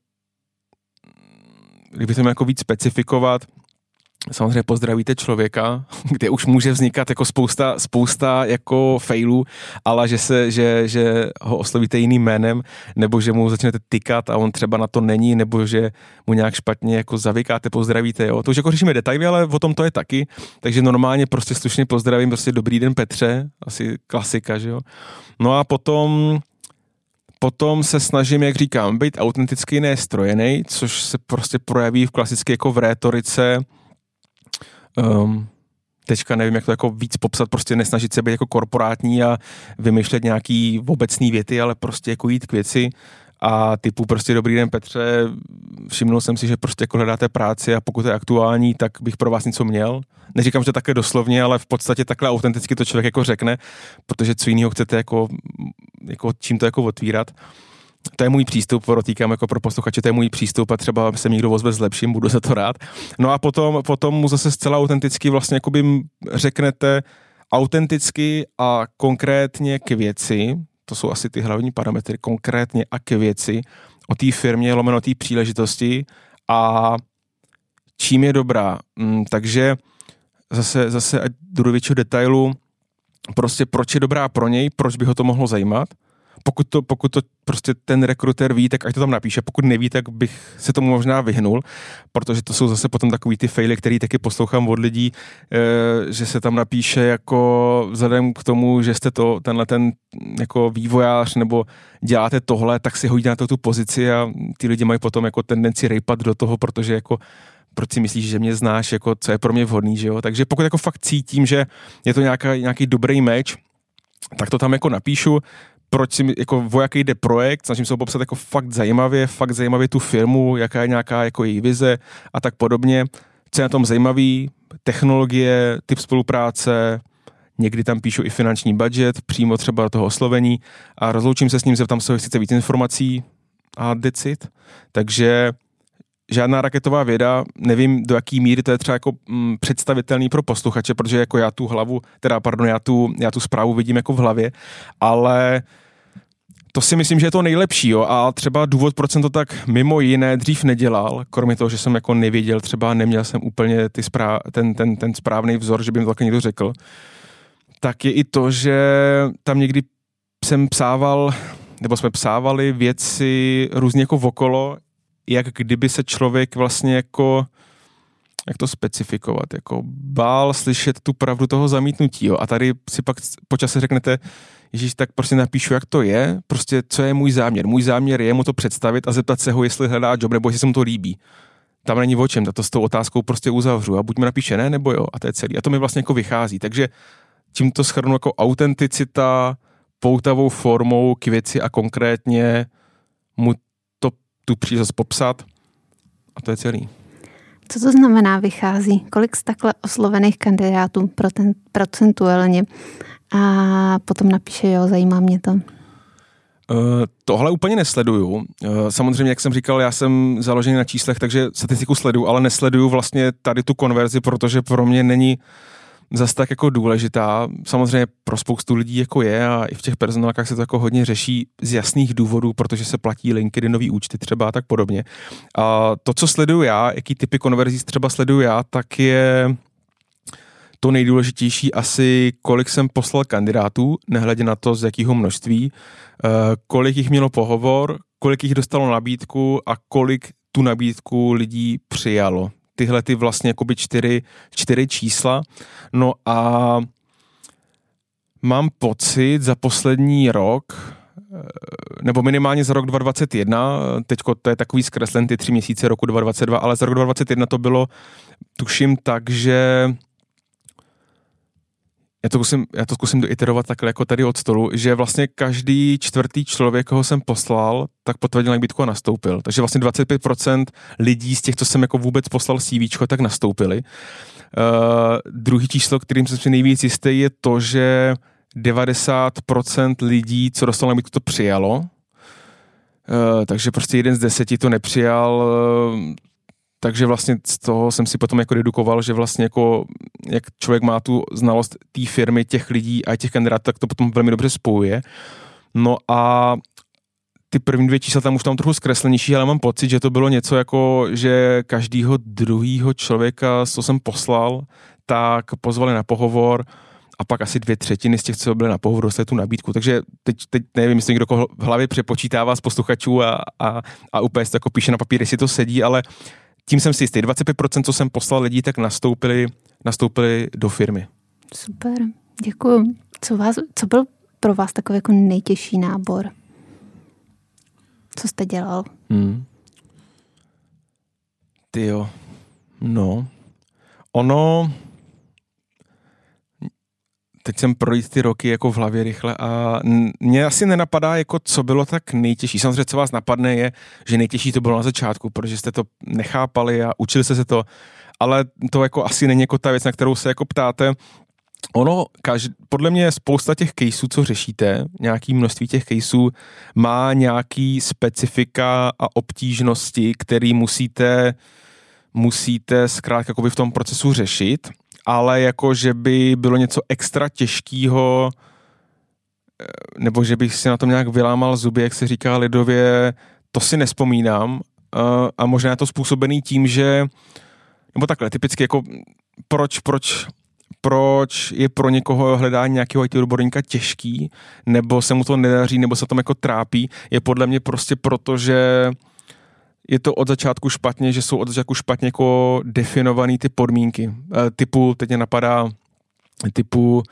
kdyby to měl jako víc specifikovat, samozřejmě pozdravíte člověka, kde už může vznikat jako spousta, spousta jako failů, ale že, se, že, že ho oslovíte jiným jménem, nebo že mu začnete tykat a on třeba na to není, nebo že mu nějak špatně jako zavykáte, pozdravíte, jo. To už jako řešíme detaily, ale o tom to je taky, takže normálně prostě slušně pozdravím, prostě dobrý den Petře, asi klasika, že jo. No a potom Potom se snažím, jak říkám, být autentický, ne strojený, což se prostě projeví v klasicky jako v rétorice. Um, teďka nevím, jak to jako víc popsat, prostě nesnažit se být jako korporátní a vymýšlet nějaký obecný věty, ale prostě jako jít k věci a typu prostě dobrý den Petře, všimnul jsem si, že prostě jako hledáte práci a pokud je aktuální, tak bych pro vás něco měl. Neříkám, že to takhle doslovně, ale v podstatě takhle autenticky to člověk jako řekne, protože co jiného chcete jako, jako čím to jako otvírat. To je můj přístup, podotýkám jako pro posluchače, to je můj přístup a třeba se někdo ozve zlepším, budu za to rád. No a potom, potom mu zase zcela autenticky vlastně jakoby řeknete, autenticky a konkrétně k věci, to jsou asi ty hlavní parametry, konkrétně a k věci, o té firmě, lomeno o té příležitosti a čím je dobrá. Mm, takže zase, zase ať jdu do většího detailu, prostě proč je dobrá pro něj, proč by ho to mohlo zajímat. Pokud to, pokud to prostě ten rekruter ví, tak ať to tam napíše. Pokud neví, tak bych se tomu možná vyhnul, protože to jsou zase potom takový ty faily, který taky poslouchám od lidí, e, že se tam napíše jako vzhledem k tomu, že jste to, tenhle ten jako vývojář nebo děláte tohle, tak si hodí na to tu pozici a ty lidi mají potom jako tendenci rejpat do toho, protože jako proč si myslíš, že mě znáš, jako co je pro mě vhodný, že jo? Takže pokud jako fakt cítím, že je to nějaká, nějaký dobrý match, tak to tam jako napíšu, proč si, jako o jaký jde projekt, snažím se ho popsat jako fakt zajímavě, fakt zajímavě tu firmu, jaká je nějaká jako její vize a tak podobně. Co je na tom zajímavý, technologie, typ spolupráce, někdy tam píšu i finanční budget, přímo třeba do toho oslovení a rozloučím se s ním, zeptám se, chce víc informací a that's it. Takže žádná raketová věda, nevím, do jaký míry to je třeba jako mm, představitelný pro posluchače, protože jako já tu hlavu, teda pardon, já tu, já tu zprávu vidím jako v hlavě, ale to si myslím, že je to nejlepší, jo, a třeba důvod, proč jsem to tak mimo jiné dřív nedělal, kromě toho, že jsem jako nevěděl, třeba neměl jsem úplně ty správ, ten, ten, ten správný vzor, že by mi to taky někdo řekl, tak je i to, že tam někdy jsem psával, nebo jsme psávali věci různě jako okolo, jak kdyby se člověk vlastně jako, jak to specifikovat, jako bál slyšet tu pravdu toho zamítnutí, jo. A tady si pak po čase řeknete, ježíš, tak prostě napíšu, jak to je, prostě co je můj záměr. Můj záměr je mu to představit a zeptat se ho, jestli hledá job, nebo jestli se mu to líbí. Tam není o čem, to s tou otázkou prostě uzavřu a buď mi napíše ne, nebo jo, a to je celý. A to mi vlastně jako vychází. Takže tím to shrnu jako autenticita, poutavou formou k věci a konkrétně mu tu příležitost popsat a to je celý. Co to znamená vychází? Kolik z takhle oslovených kandidátů procentuálně a potom napíše, jo, zajímá mě to? Uh, tohle úplně nesleduju. Uh, samozřejmě, jak jsem říkal, já jsem založený na číslech, takže statistiku sleduju, ale nesleduju vlastně tady tu konverzi, protože pro mě není zase tak jako důležitá. Samozřejmě pro spoustu lidí jako je a i v těch personálkách se to jako hodně řeší z jasných důvodů, protože se platí LinkedInový účty třeba a tak podobně. A to, co sleduju já, jaký typy konverzí třeba sleduju já, tak je to nejdůležitější asi, kolik jsem poslal kandidátů, nehledě na to, z jakého množství, kolik jich mělo pohovor, kolik jich dostalo nabídku a kolik tu nabídku lidí přijalo. Tyhle ty vlastně jakoby čtyři, čtyři čísla. No a mám pocit za poslední rok, nebo minimálně za rok dva tisíce dvacet jedna, teďko to je takový zkreslen ty tři měsíce roku dva tisíce dvacet dva, ale za rok dva tisíce dvacet jedna to bylo, tuším tak, že já to zkusím, já to zkusím doiterovat takhle jako tady od stolu, že vlastně každý čtvrtý člověk, koho jsem poslal, tak potvrdil nabídku a nastoupil. Takže vlastně dvacet pět procent lidí z těch, co jsem jako vůbec poslal CVčko, tak nastoupili. Uh, druhý číslo, kterým jsem si nejvíc jistý, je to, že devadesát procent lidí, co dostalo nabídku, to přijalo. Uh, takže prostě jeden z deseti to nepřijal. Uh, Takže vlastně z toho jsem si potom jako dedukoval, že vlastně jako, jak člověk má tu znalost té firmy, těch lidí a těch kandidátů, tak to potom velmi dobře spojuje. No a ty první dvě čísla tam už tam trochu zkreslenější, ale mám pocit, že to bylo něco jako, že každýho druhýho člověka, co jsem poslal, tak pozvali na pohovor a pak asi dvě třetiny z těch, co byly na pohovor, dostali tu nabídku. Takže teď, teď nevím, jestli někdo v hlavě přepočítává z posluchačů a, a, a úplně to jako píše na papír, jestli to sedí, ale tím jsem si jistý. dvacet pět procent, co jsem poslal lidí, tak nastoupili, nastoupili do firmy. Super, děkuju. Co, vás, co byl pro vás takový jako nejtěžší nábor? Co jste dělal? Hmm. Tyjo, no. Ono, teď jsem projít ty roky jako v hlavě rychle a mě asi nenapadá, jako co bylo tak nejtěžší. Samozřejmě, co vás napadne, je, že nejtěžší to bylo na začátku, protože jste to nechápali a učili jste se to, ale to jako asi není jako ta věc, na kterou se jako ptáte. Ono, každ- podle mě spousta těch caseů, co řešíte, nějaký množství těch caseů, má nějaký specifika a obtížnosti, který musíte, musíte zkrátka jakoby v tom procesu řešit. ale jako, že by bylo něco extra těžkýho, nebo že bych si na tom nějak vylámal zuby, jak se říká lidově, to si nevzpomínám. A možná je to způsobený tím, že, nebo takhle, typicky jako, proč, proč, proč je pro někoho hledání nějakého í té odborníka těžký, nebo se mu to nedaří, nebo se tam jako trápí, je podle mě prostě proto, že je to od začátku špatně, že jsou od začátku špatně jako definovaný ty podmínky. E, typu, teď mě napadá, typu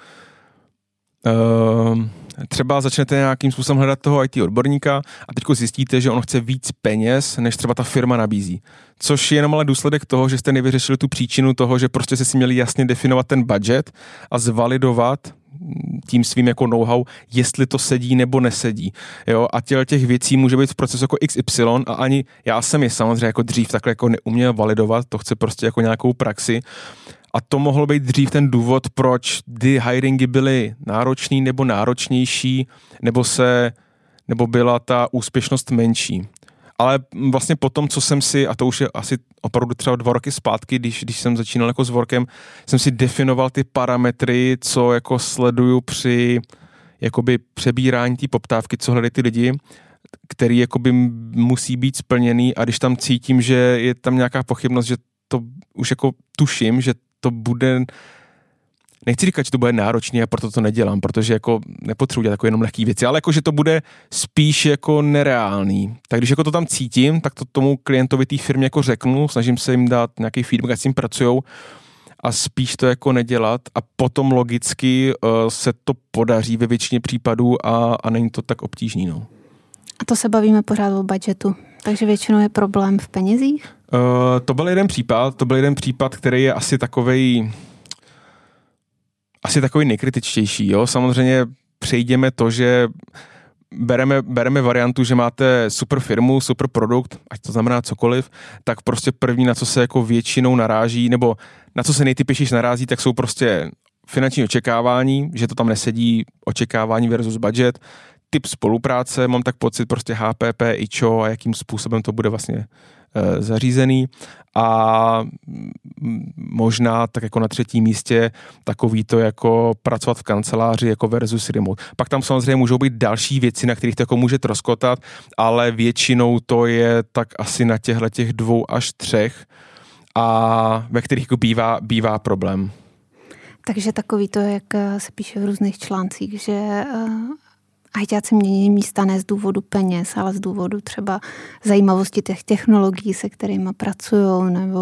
e, třeba začnete nějakým způsobem hledat toho í té odborníka a teďko zjistíte, že on chce víc peněz, než třeba ta firma nabízí. Což je jenom ale důsledek toho, že jste nevyřešili tu příčinu toho, že prostě jste si měli jasně definovat ten budget a zvalidovat tím svým jako know-how, jestli to sedí nebo nesedí. Jo? A těle těch věcí může být v procesu jako iks ypsilon a ani já jsem je samozřejmě jako dřív takhle jako neuměl validovat, to chce prostě jako nějakou praxi. A to mohlo být dřív ten důvod, proč ty hiringy byly náročný nebo náročnější, nebo se, nebo byla ta úspěšnost menší. Ale vlastně po tom, co jsem si, a to už je asi opravdu třeba dva roky zpátky, když, když jsem začínal jako s workem, jsem si definoval ty parametry, co jako sleduju při jakoby přebírání té poptávky, co hledají ty lidi, který jakoby musí být splněný, a když tam cítím, že je tam nějaká pochybnost, že to už jako tuším, že to bude, nechci říkat, že to bude náročný a proto to nedělám, protože jako nepotřebuji dělat jako jenom lehký věci, ale jako, že to bude spíš jako nereálný. Tak když jako to tam cítím, tak to tomu klientovi té firmě jako řeknu, snažím se jim dát nějaký feedback, ať s tím pracujou a spíš to jako nedělat a potom logicky uh, se to podaří ve většině případů a, a není to tak obtížný. No. A to se bavíme pořád o budgetu, takže většinou je problém v penězích? Uh, to byl jeden případ, to byl jeden případ, který je asi takovej asi takový nejkritičtější, jo. Samozřejmě přejdeme to, že bereme, bereme variantu, že máte super firmu, super produkt, ať to znamená cokoliv, tak prostě první, na co se jako většinou naráží, nebo na co se nejtypičněji narazí, tak jsou prostě finanční očekávání, že to tam nesedí, očekávání versus budget, typ spolupráce, mám tak pocit, prostě há pé pé, ičo a jakým způsobem to bude vlastně e, zařízený a možná tak jako na třetím místě takový to jako pracovat v kanceláři jako versus remote. Pak tam samozřejmě můžou být další věci, na kterých to jako může troskotat, ale většinou to je tak asi na těchto těch dvou až třech a ve kterých jako bývá, bývá problém. Takže takový to, jak se píše v různých článcích, že ajťáci mění místa ne z důvodu peněz, ale z důvodu třeba zajímavosti těch technologií, se kterými pracují, nebo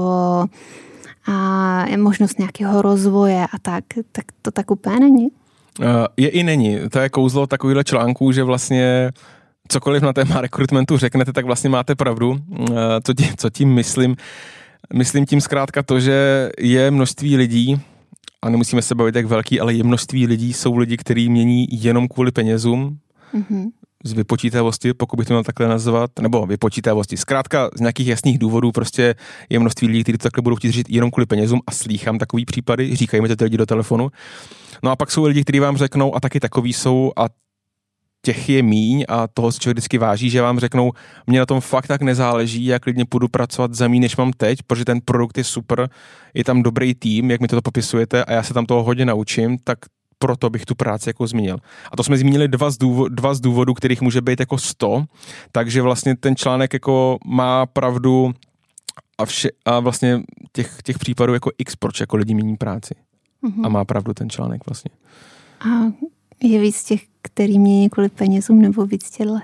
a je možnost nějakého rozvoje a tak, tak to tak úplně není. Je i není. To je kouzlo takovýhle článků, že vlastně cokoliv na téma rekrutmentu řeknete, tak vlastně máte pravdu. Co tím, co tím myslím? Myslím tím zkrátka to, že je množství lidí, a nemusíme se bavit jak velký, ale je množství lidí, jsou lidi, kteří mění jenom kvůli penězům, mm-hmm. z vypočítavosti, pokud bych to měl takhle nazvat, nebo vypočítavosti. Zkrátka z nějakých jasných důvodů prostě je množství lidí, kteří to takhle budou chtít říct jenom kvůli penězům a slýchám takový případy, říkají mi to ty lidi do telefonu. No a pak jsou lidi, kteří vám řeknou, a taky takový jsou, a těch je míň a toho se člověk vždycky váží, že vám řeknou, mně na tom fakt tak nezáleží, jak klidně půjdu pracovat za míň, než mám teď, protože ten produkt je super, je tam dobrý tým, jak mi to popisujete a já se tam toho hodně naučím, tak proto bych tu práci jako zmínil. A to jsme zmínili dva z, důvod, dva z důvodů, kterých může být jako sto, takže vlastně ten článek jako má pravdu a, vše, a vlastně těch, těch případů jako x, proč jako lidi mění práci. Mm-hmm. A má pravdu ten článek vlastně. A je víc těch, který mění kvůli penězům, nebo víc těhle?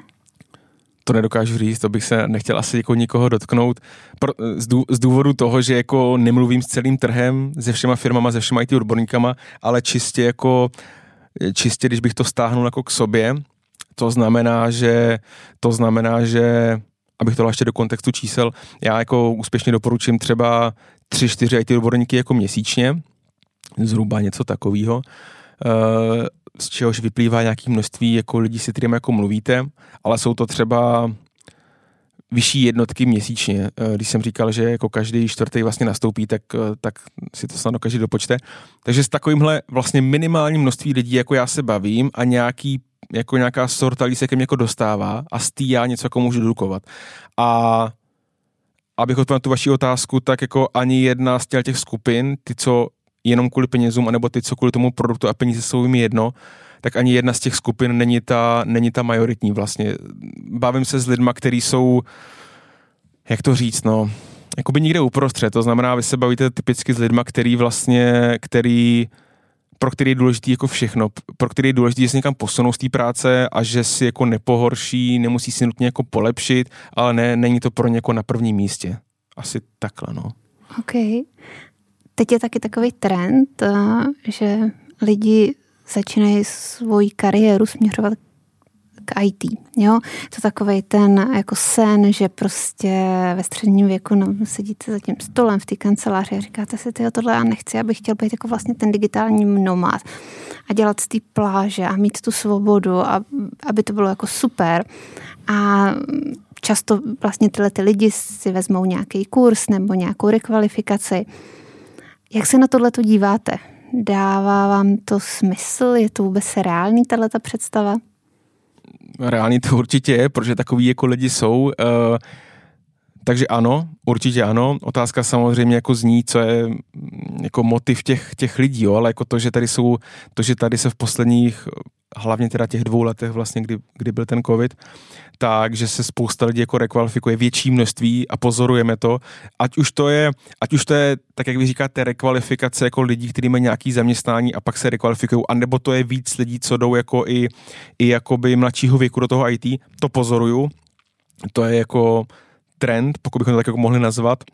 To nedokážu říct, to bych se nechtěl asi jako nikoho dotknout. Pro, z, dů, z důvodu toho, že jako nemluvím s celým trhem, se všema firmama, se všema í té odborníkama, ale čistě jako, čistě, když bych to stáhnul jako k sobě, to znamená, že, to znamená, že, abych to dal ještě do kontextu čísel, já jako úspěšně doporučím třeba tři, čtyři í té odborníky jako měsíčně, zhruba něco takového. Uh, z čehož vyplývá nějaké množství jako lidí, se kterými jako mluvíte, ale jsou to třeba vyšší jednotky měsíčně. Když jsem říkal, že jako každý čtvrtý vlastně nastoupí, tak, tak si to snadno každý dopočte. Takže s takovýmhle vlastně minimálním množství lidí, jako já se bavím a nějaký, jako nějaká sorta lidí se ke mně jako dostává a z tý já něco jako můžu dedukovat. A abych odpověděl na tu vaši otázku, tak jako ani jedna z těch skupin, ty, co jenom kvůli penězům, anebo ty, co kvůli tomu produktu a peníze jsou jim jedno, tak ani jedna z těch skupin není ta, není ta majoritní vlastně. Bavím se s lidma, kteří jsou, jak to říct, no, jakoby někde uprostřed, to znamená, vy se bavíte typicky s lidma, který vlastně, který, pro který je důležitý jako všechno, pro který je důležitý, že se někam posunou z té práce a že si jako nepohorší, nemusí si nutně jako polepšit, ale ne, není to pro ně jako na prvním místě. Asi takhle, no. OK. Teď je taky takový trend, že lidi začínají svoji kariéru směřovat k í té. Jo? To takovej ten jako sen, že prostě ve středním věku no, sedíte za tím stolem v té kanceláři a říkáte si, tyjo, tohle já nechci, abych chtěl být jako vlastně ten digitální nomád a dělat z té pláže a mít tu svobodu, a, aby to bylo jako super. A často vlastně tyhle ty lidi si vezmou nějaký kurz nebo nějakou rekvalifikaci. Jak se na tohleto díváte? Dává vám to smysl? Je to vůbec reálný, tahleta představa? Reálný to určitě je, protože takový jako lidi jsou. Uh, takže ano, určitě ano. Otázka samozřejmě jako zní, co je jako motiv těch, těch lidí, jo? Ale jako to, že tady jsou, to, že tady se v posledních, hlavně teda těch dvou letech vlastně, kdy, kdy byl ten covid, takže se spousta lidí jako rekvalifikuje větší množství a pozorujeme to. Ať už to je, ať už to je, tak jak vy říkáte, rekvalifikace jako lidí, kteří mají nějaký zaměstnání a pak se rekvalifikují, anebo to je víc lidí, co jdou jako i, i jakoby mladšího věku do toho í té, to pozoruju. To je jako trend, pokud bychom to tak jako mohli nazvat.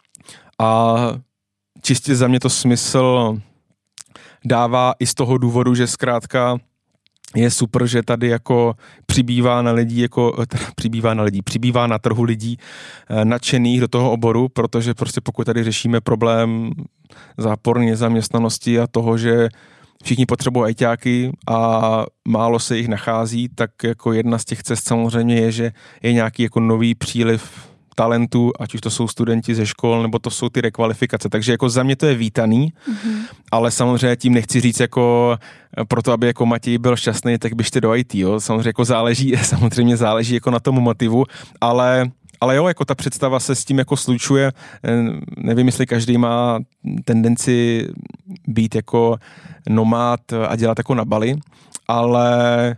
A čistě za mě to smysl dává i z toho důvodu, že zkrátka je super, že tady jako přibývá na lidí, jako teda přibývá na lidí, přibývá na trhu lidí nadšených do toho oboru, protože prostě pokud tady řešíme problém záporné nezaměstnanosti a toho, že všichni potřebují ajťáky a málo se jich nachází, tak jako jedna z těch cest samozřejmě je, že je nějaký jako nový příliv talentů, ať už to jsou studenti ze škol, nebo to jsou ty rekvalifikace. Takže jako za mě to je vítaný, mm-hmm. ale samozřejmě tím nechci říct jako proto, aby jako Matěj byl šťastný, tak běžte do í té, jo. Samozřejmě jako záleží, samozřejmě záleží jako na tom motivu, ale ale jo, jako ta představa se s tím jako slučuje. Nevím, jestli každý má tendenci být jako nomád a dělat jako na Bali, ale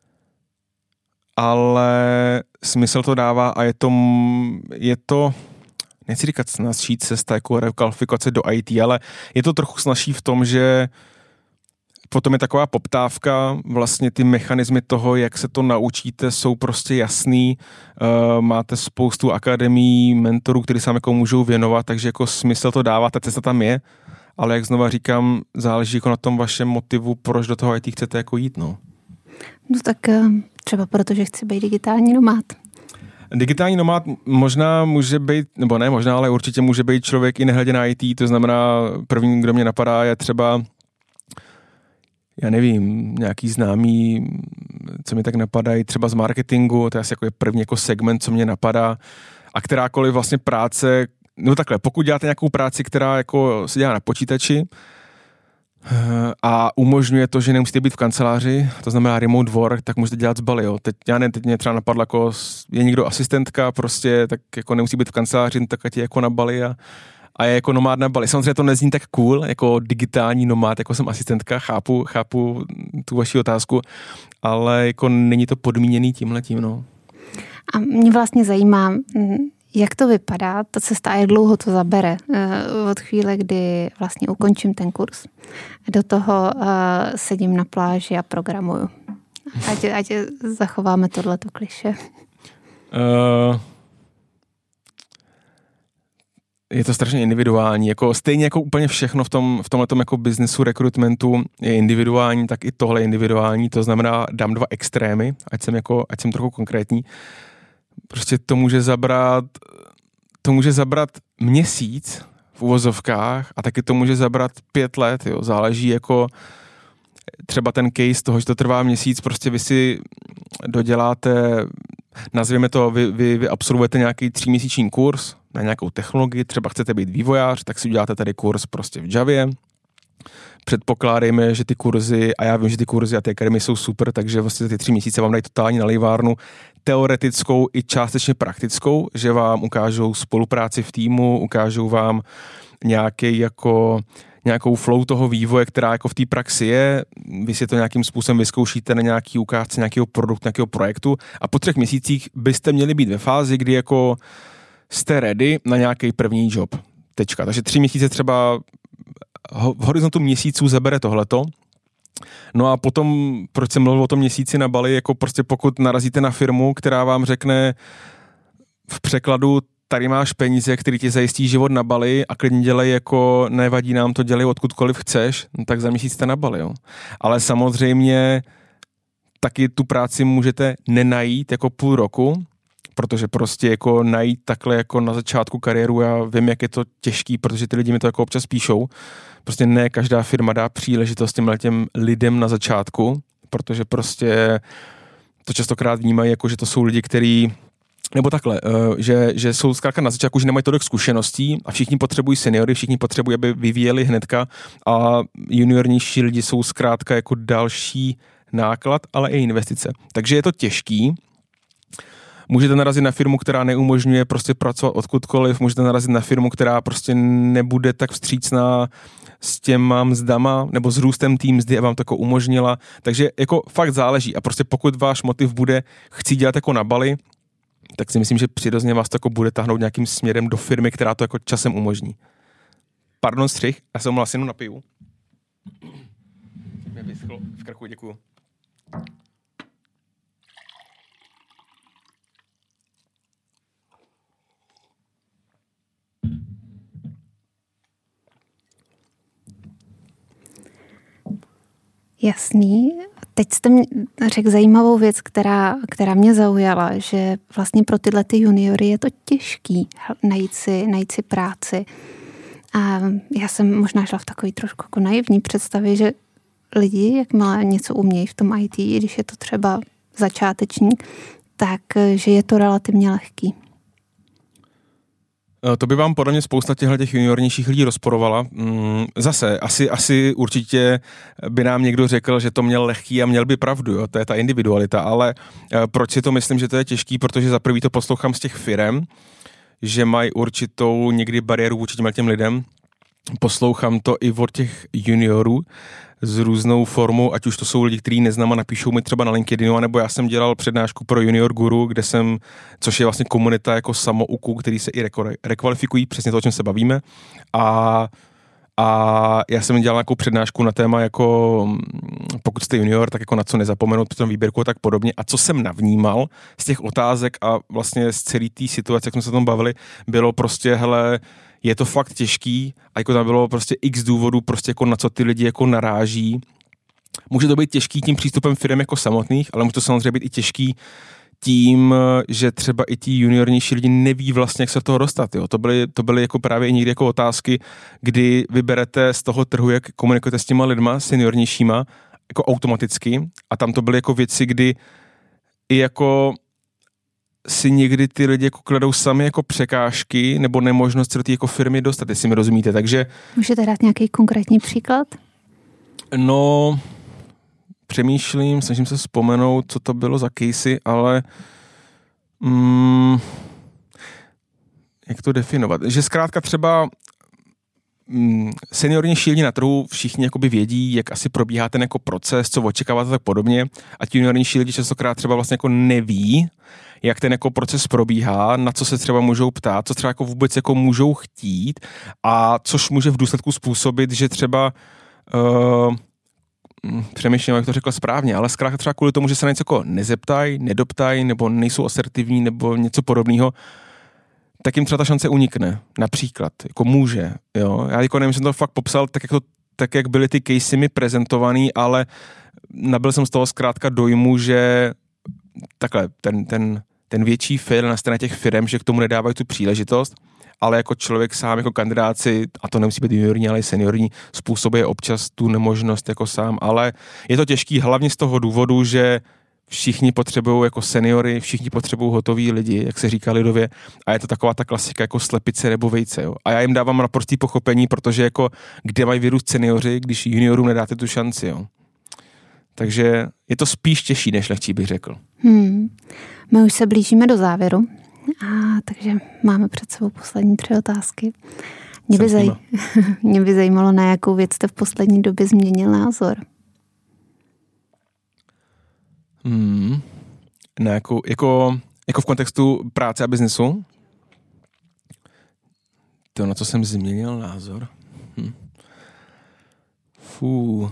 ale smysl to dává a je to, je to nechci říkat snazší cesta jako rekvalifikace do í té, ale je to trochu snazší v tom, že potom je taková poptávka, vlastně ty mechanismy toho, jak se to naučíte, jsou prostě jasný. Uh, máte spoustu akademií, mentorů, kteří se vám jako můžou věnovat, takže jako smysl to dává, ta cesta tam je, ale jak znova říkám, záleží jako na tom vašem motivu, proč do toho í té chcete jako jít, no. No tak třeba protože chci být digitální nomád. Digitální nomád možná může být, nebo ne možná, ale určitě může být člověk i nehledě na í té, to znamená první, kdo mě napadá, je třeba já nevím, nějaký známý, co mi tak napadají, třeba z marketingu, to je asi jako je první jako segment, co mě napadá, a kterákoliv vlastně práce, no takhle, pokud děláte nějakou práci, která jako se dělá na počítači a umožňuje to, že nemusíte být v kanceláři, to znamená remote work, tak můžete dělat z Bali, jo. Teď, já ne, teď mě třeba napadlo, jako je někdo asistentka, prostě, tak jako nemusí být v kanceláři, tak ať je jako na Bali a a je jako nomád na Bali. Samozřejmě to nezní tak cool, jako digitální nomád, jako jsem asistentka, chápu, chápu tu vaši otázku, ale jako není to podmíněný tímhletím, no. A mě vlastně zajímá, jak to vypadá, ta cesta a jak dlouho to zabere od chvíle, kdy vlastně ukončím ten kurz. Do toho uh, sedím na pláži a programuju. Ať, ať zachováme tohleto kliše. Uh... Je to strašně individuální, jako stejně jako úplně všechno v tom, v tomhletom jako businessu, rekrutmentu je individuální, tak i tohle je individuální, to znamená dám dva extrémy, ať jsem jako, ať jsem trochu konkrétní. Prostě to může zabrat, to může zabrat měsíc v uvozovkách a taky to může zabrat pět let, jo, záleží jako třeba ten case toho, že to trvá měsíc, prostě vy si doděláte, nazvěme to, vy, vy, vy absolvujete nějaký tříměsíční kurz na nějakou technologii, třeba chcete být vývojář, tak si uděláte tady kurz prostě v Javě. Předpokládejme, že ty kurzy, a já vím, že ty kurzy a ty akademie jsou super, takže vlastně ty tři měsíce vám dají totální nalejvárnu, teoretickou i částečně praktickou, že vám ukážou spolupráci v týmu, ukážou vám nějaký jako nějakou flow toho vývoje, která jako v té praxi je, vy si to nějakým způsobem vyzkoušíte na nějaký ukázce nějakého produktu, nějakého projektu a po třech měsících byste měli být ve fázi, kdy jako jste ready na nějaký první job. Tečka. Takže tři měsíce třeba v horizontu měsíců zabere tohleto. No a potom, proč jsem mluvil o tom měsíci na Bali, jako prostě pokud narazíte na firmu, která vám řekne v překladu, tady máš peníze, který ti zajistí život na Bali a klidně dělej jako nevadí nám to, dělej odkudkoliv chceš, no tak za měsíc jste na Bali, jo. Ale samozřejmě taky tu práci můžete nenajít jako půl roku, protože prostě jako najít takhle jako na začátku kariéru, já vím, jak je to těžký, protože ty lidi mi to jako občas píšou, prostě ne každá firma dá příležitost těm těm lidem na začátku, protože prostě to častokrát vnímají jako, že to jsou lidi, kteří nebo takhle, že, že jsou zkrátka na začátku, že nemají tolik zkušeností a všichni potřebují seniory, všichni potřebují, aby vyvíjeli hnedka a juniornější lidi jsou zkrátka jako další náklad, ale i investice. Takže je to těžký. Můžete narazit na firmu, která neumožňuje prostě pracovat odkudkoliv, můžete narazit na firmu, která prostě nebude tak vstřícná s těma mzdama nebo s růstem té mzdy a vám to jako umožnila. Takže jako fakt záleží a prostě pokud váš motiv bude chci dělat jako na Bali, tak si myslím, že přirozeně vás to jako bude tahnout nějakým směrem do firmy, která to jako časem umožní. Pardon, střih, já se omlouvám, jenom napiju. Mě vyschlo v krku, děkuju. Jasný. Teď jste mi řekl zajímavou věc, která, která mě zaujala, že vlastně pro tyhle ty juniory je to těžký najít si, najít si práci. A já jsem možná šla v takový trošku jako naivní představě, že lidi, jakmile něco umějí v tom í té, i když je to třeba začátečník, tak že je to relativně lehký. To by vám podle mě spousta těchto těch juniornějších lidí rozporovala. Zase, asi, asi určitě by nám někdo řekl, že to měl lehký a měl by pravdu, jo? To je ta individualita, ale proč si to myslím, že to je těžký, protože za prvý to poslouchám z těch firem, že mají určitou někdy bariéru vůči těm, těm lidem. Poslouchám to i od těch juniorů s různou formou, ať už to jsou lidi, kteří neznám a napíšou mi třeba na LinkedInu, nebo já jsem dělal přednášku pro Junior Guru, kde jsem, což je vlastně komunita jako samouku, který se i reko, rekvalifikují, přesně to, o čem se bavíme. A, a já jsem dělal nějakou přednášku na téma, jako pokud jste junior, tak jako na co nezapomenout při tom výběrku a tak podobně. A co jsem navnímal z těch otázek a vlastně z celé té situace, jak jsme se o tom bavili, bylo prostě, hele, je to fakt těžký a jako tam bylo prostě x důvodů, prostě jako na co ty lidi jako naráží. Může to být těžký tím přístupem firem jako samotných, ale může to samozřejmě být i těžký tím, že třeba i ti juniornější lidi neví vlastně, jak se do toho dostat. Jo. To byly, to byly jako právě i někdy jako otázky, kdy vyberete z toho trhu, jak komunikujete s těma lidma, seniornějšíma, jako automaticky a tam to byly jako věci, kdy i jako si někdy ty lidi jako kladou sami jako překážky nebo nemožnost se do té jako firmy dostat, jestli mi rozumíte. Takže můžete dát nějaký konkrétní příklad? No, přemýšlím, snažím se vzpomenout, co to bylo za casey, ale mm, jak to definovat? Že zkrátka třeba mm, seniornější lidi na trhu všichni jakoby vědí, jak asi probíhá ten jako proces, co očekávat a tak podobně. A ti juniornější lidi častokrát třeba vlastně jako neví, jak ten jako proces probíhá, na co se třeba můžou ptát, co třeba jako vůbec jako můžou chtít a což může v důsledku způsobit, že třeba uh, přemýšlím, jak to řekl správně, ale zkrátka třeba kvůli tomu, že se na něco jako nezeptají, nedoptají nebo nejsou asertivní nebo něco podobného, tak jim třeba ta šance unikne. Například, jako může, jo. Já jako nevím, že jsem to fakt popsal tak, jak, to, tak, jak byly ty casey mi prezentovaný, ale nabyl jsem z toho zkrátka dojmu, že takhle, ten, ten, ten větší fail na straně těch firm, že k tomu nedávají tu příležitost, ale jako člověk sám, jako kandidát si, a to nemusí být juniorní, ale i seniorní, způsobuje občas tu nemožnost jako sám, ale je to těžký hlavně z toho důvodu, že všichni potřebují jako seniory, všichni potřebují hotoví lidi, jak se říká lidově, a je to taková ta klasika jako slepice nebo vejce, jo. A já jim dávám naprostý pochopení, protože jako kde mají vyrůst seniori, když juniorům nedáte tu šanci, jo. Takže je to spíš těžší, než lehčí, bych řekl. Hmm. My už se blížíme do závěru, a takže máme před sebou poslední tři otázky. Mě by, zaj... Mě by zajímalo, na jakou věc jste v poslední době změnil názor. Hmm. Na jakou, jako, jako v kontextu práce a biznesu? To, na co jsem změnil názor? Hm. Fú.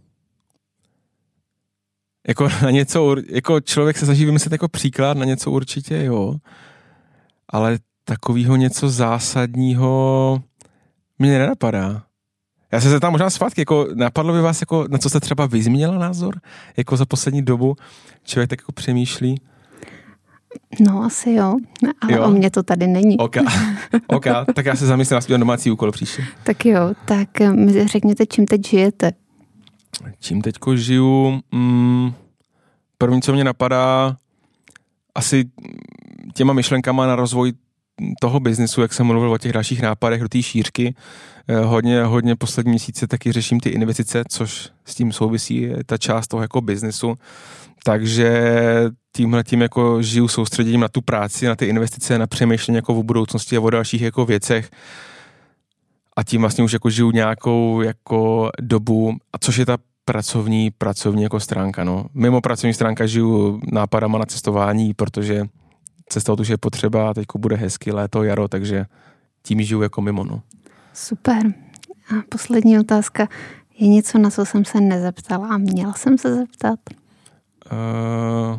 Jako na něco, jako člověk se snaží vymyslet jako příklad na něco určitě, jo. Ale takového něco zásadního mě nenapadá. Já se zeptám možná zpátky, jako napadlo by vás, jako, na co jste třeba vy změnila názor? Jako za poslední dobu člověk tak jako přemýšlí? No asi jo, ale jo. O mě to tady není. OK, OK, tak já se zamyslím na svůj domácí úkol příště. Tak jo, tak mi řekněte, čím teď žijete? Čím teďko žiju? Mm, první, co mě napadá, asi těma myšlenkama na rozvoj toho biznesu, jak jsem mluvil o těch dalších nápadech do té šířky. Hodně, hodně poslední měsíce taky řeším ty investice, což s tím souvisí, je ta část toho jako biznesu. Takže tímhle tím jako žiju soustředěním na tu práci, na ty investice, na přemýšlení jako o budoucnosti a o dalších jako věcech. A tím vlastně už jako žiju nějakou jako dobu, a což je ta pracovní, pracovní jako stránka. No. Mimo pracovní stránka žiju nápadama na cestování, protože cestovat už je potřeba a teďko bude hezky léto, jaro, takže tím žiju jako mimo. No. Super. A poslední otázka. Je něco, na co jsem se nezeptala a měla jsem se zeptat? Uh,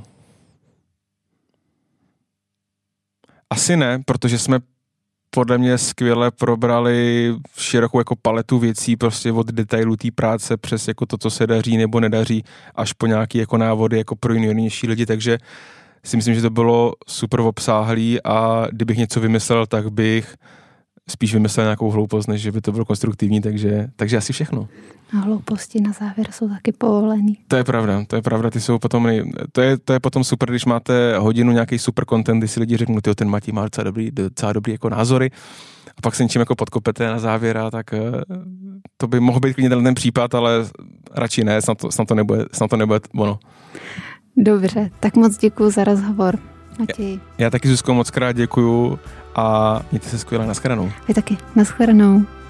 asi ne, protože jsme podle mě skvěle probrali širokou jako paletu věcí, prostě od detailů té práce přes jako to, co se daří nebo nedaří, až po nějaké jako návody jako pro juniornější lidi, takže si myslím, že to bylo super obsáhlý a kdybych něco vymyslel, tak bych spíš vymyslel nějakou hloupost, než že by to bylo konstruktivní, takže, takže asi všechno. A hlouposti na závěr jsou taky povolený. To je pravda, to je pravda, ty jsou potom, to je, to je potom super, když máte hodinu nějaký super content, kdy si lidi řeknou, tyjo, ten Matěj má docela dobrý, docela dobrý jako názory a pak se něčím jako podkopete na závěr a tak to by mohl být klidně ten případ, ale radši ne, snad to, snad to nebude, snad to nebude ono. Dobře, tak moc děkuju za rozhovor. Matěj. Já, já taky, Zuzko, moc krát děkuju a mějte se skvěle, nashledanou. Vy taky, nashledanou.